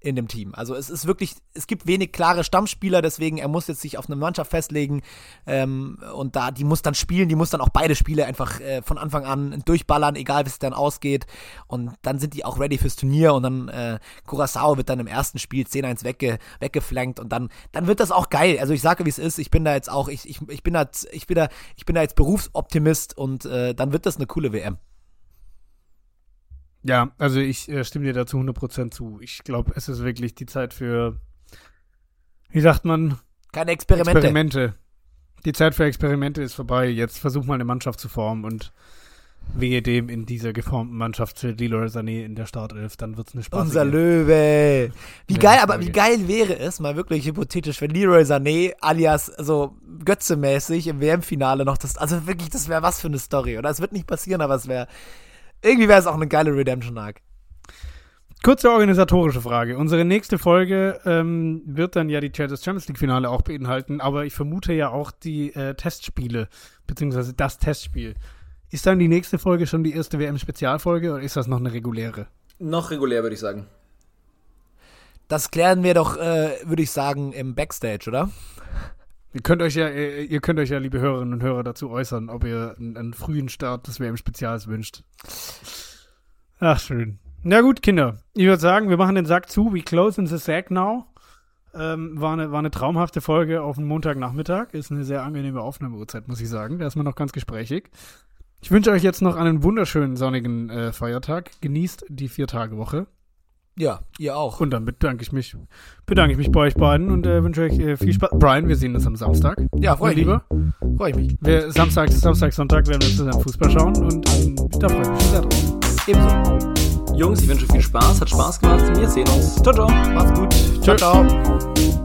in dem Team. Also es ist wirklich, es gibt wenig klare Stammspieler, deswegen er muss jetzt sich auf eine Mannschaft festlegen ähm, und da, die muss dann spielen, die muss dann auch beide Spiele einfach äh, von Anfang an durchballern, egal wie es dann ausgeht, und dann sind die auch ready fürs Turnier und dann äh, Curaçao wird dann im ersten Spiel zehn eins wegge, weggeflankt und dann, dann wird das auch geil. Also ich sage, wie es ist, ich bin da jetzt auch, ich, ich, ich bin da, ich bin da, ich bin da jetzt Berufsoptimist und äh, dann wird das eine coole W M. Ja, also ich äh, stimme dir dazu hundert Prozent zu. Ich glaube, es ist wirklich die Zeit für, wie sagt man? Keine Experimente. Experimente. Die Zeit für Experimente ist vorbei. Jetzt versuch mal eine Mannschaft zu formen und wehe dem in dieser geformten Mannschaft für Leroy Sané in der Startelf, dann wird's eine spaßige. Unser Löwe. Wie Ja, geil, aber Frage. wie geil wäre es, mal wirklich hypothetisch, wenn Leroy Sané alias so Götze-mäßig im W M-Finale noch das, also wirklich, das wäre was für eine Story. Oder es wird nicht passieren, aber es wäre, irgendwie wäre es auch eine geile Redemption-Arc. Kurze organisatorische Frage. Unsere nächste Folge ähm, wird dann ja die das Champions League Finale auch beinhalten, aber ich vermute ja auch die äh, Testspiele, beziehungsweise das Testspiel. Ist dann die nächste Folge schon die erste W M-Spezialfolge oder ist das noch eine reguläre? Noch regulär, würde ich sagen. Das klären wir doch, äh, würde ich sagen, im Backstage, oder? Ihr könnt euch ja, äh, ihr könnt euch ja, liebe Hörerinnen und Hörer, dazu äußern, ob ihr einen, einen frühen Start des W M-Spezials wünscht. Ach, schön. Na gut, Kinder. Ich würde sagen, wir machen den Sack zu. We close in the sack now. Ähm, war, eine, war eine traumhafte Folge auf den Montagnachmittag. Ist eine sehr angenehme Aufnahmeuhrzeit, muss ich sagen. Da ist man noch ganz gesprächig. Ich wünsche euch jetzt noch einen wunderschönen sonnigen äh, Feiertag. Genießt die Vier-Tage-Woche. Ja, ihr auch. Und dann bedanke ich mich, bedanke ich mich bei euch beiden und äh, wünsche euch äh, viel Spaß. Brian, wir sehen uns am Samstag. Ja, freu Mein ich mich. Lieber. Freue ich mich. Wir, Samstag, Samstag, Sonntag werden wir zusammen Fußball schauen und ähm, da freue ich mich sehr drauf. Ebenso. Jungs, ich wünsche viel Spaß, hat Spaß gemacht. Wir sehen uns. Ciao, ciao. Macht's gut. Ciao, ciao.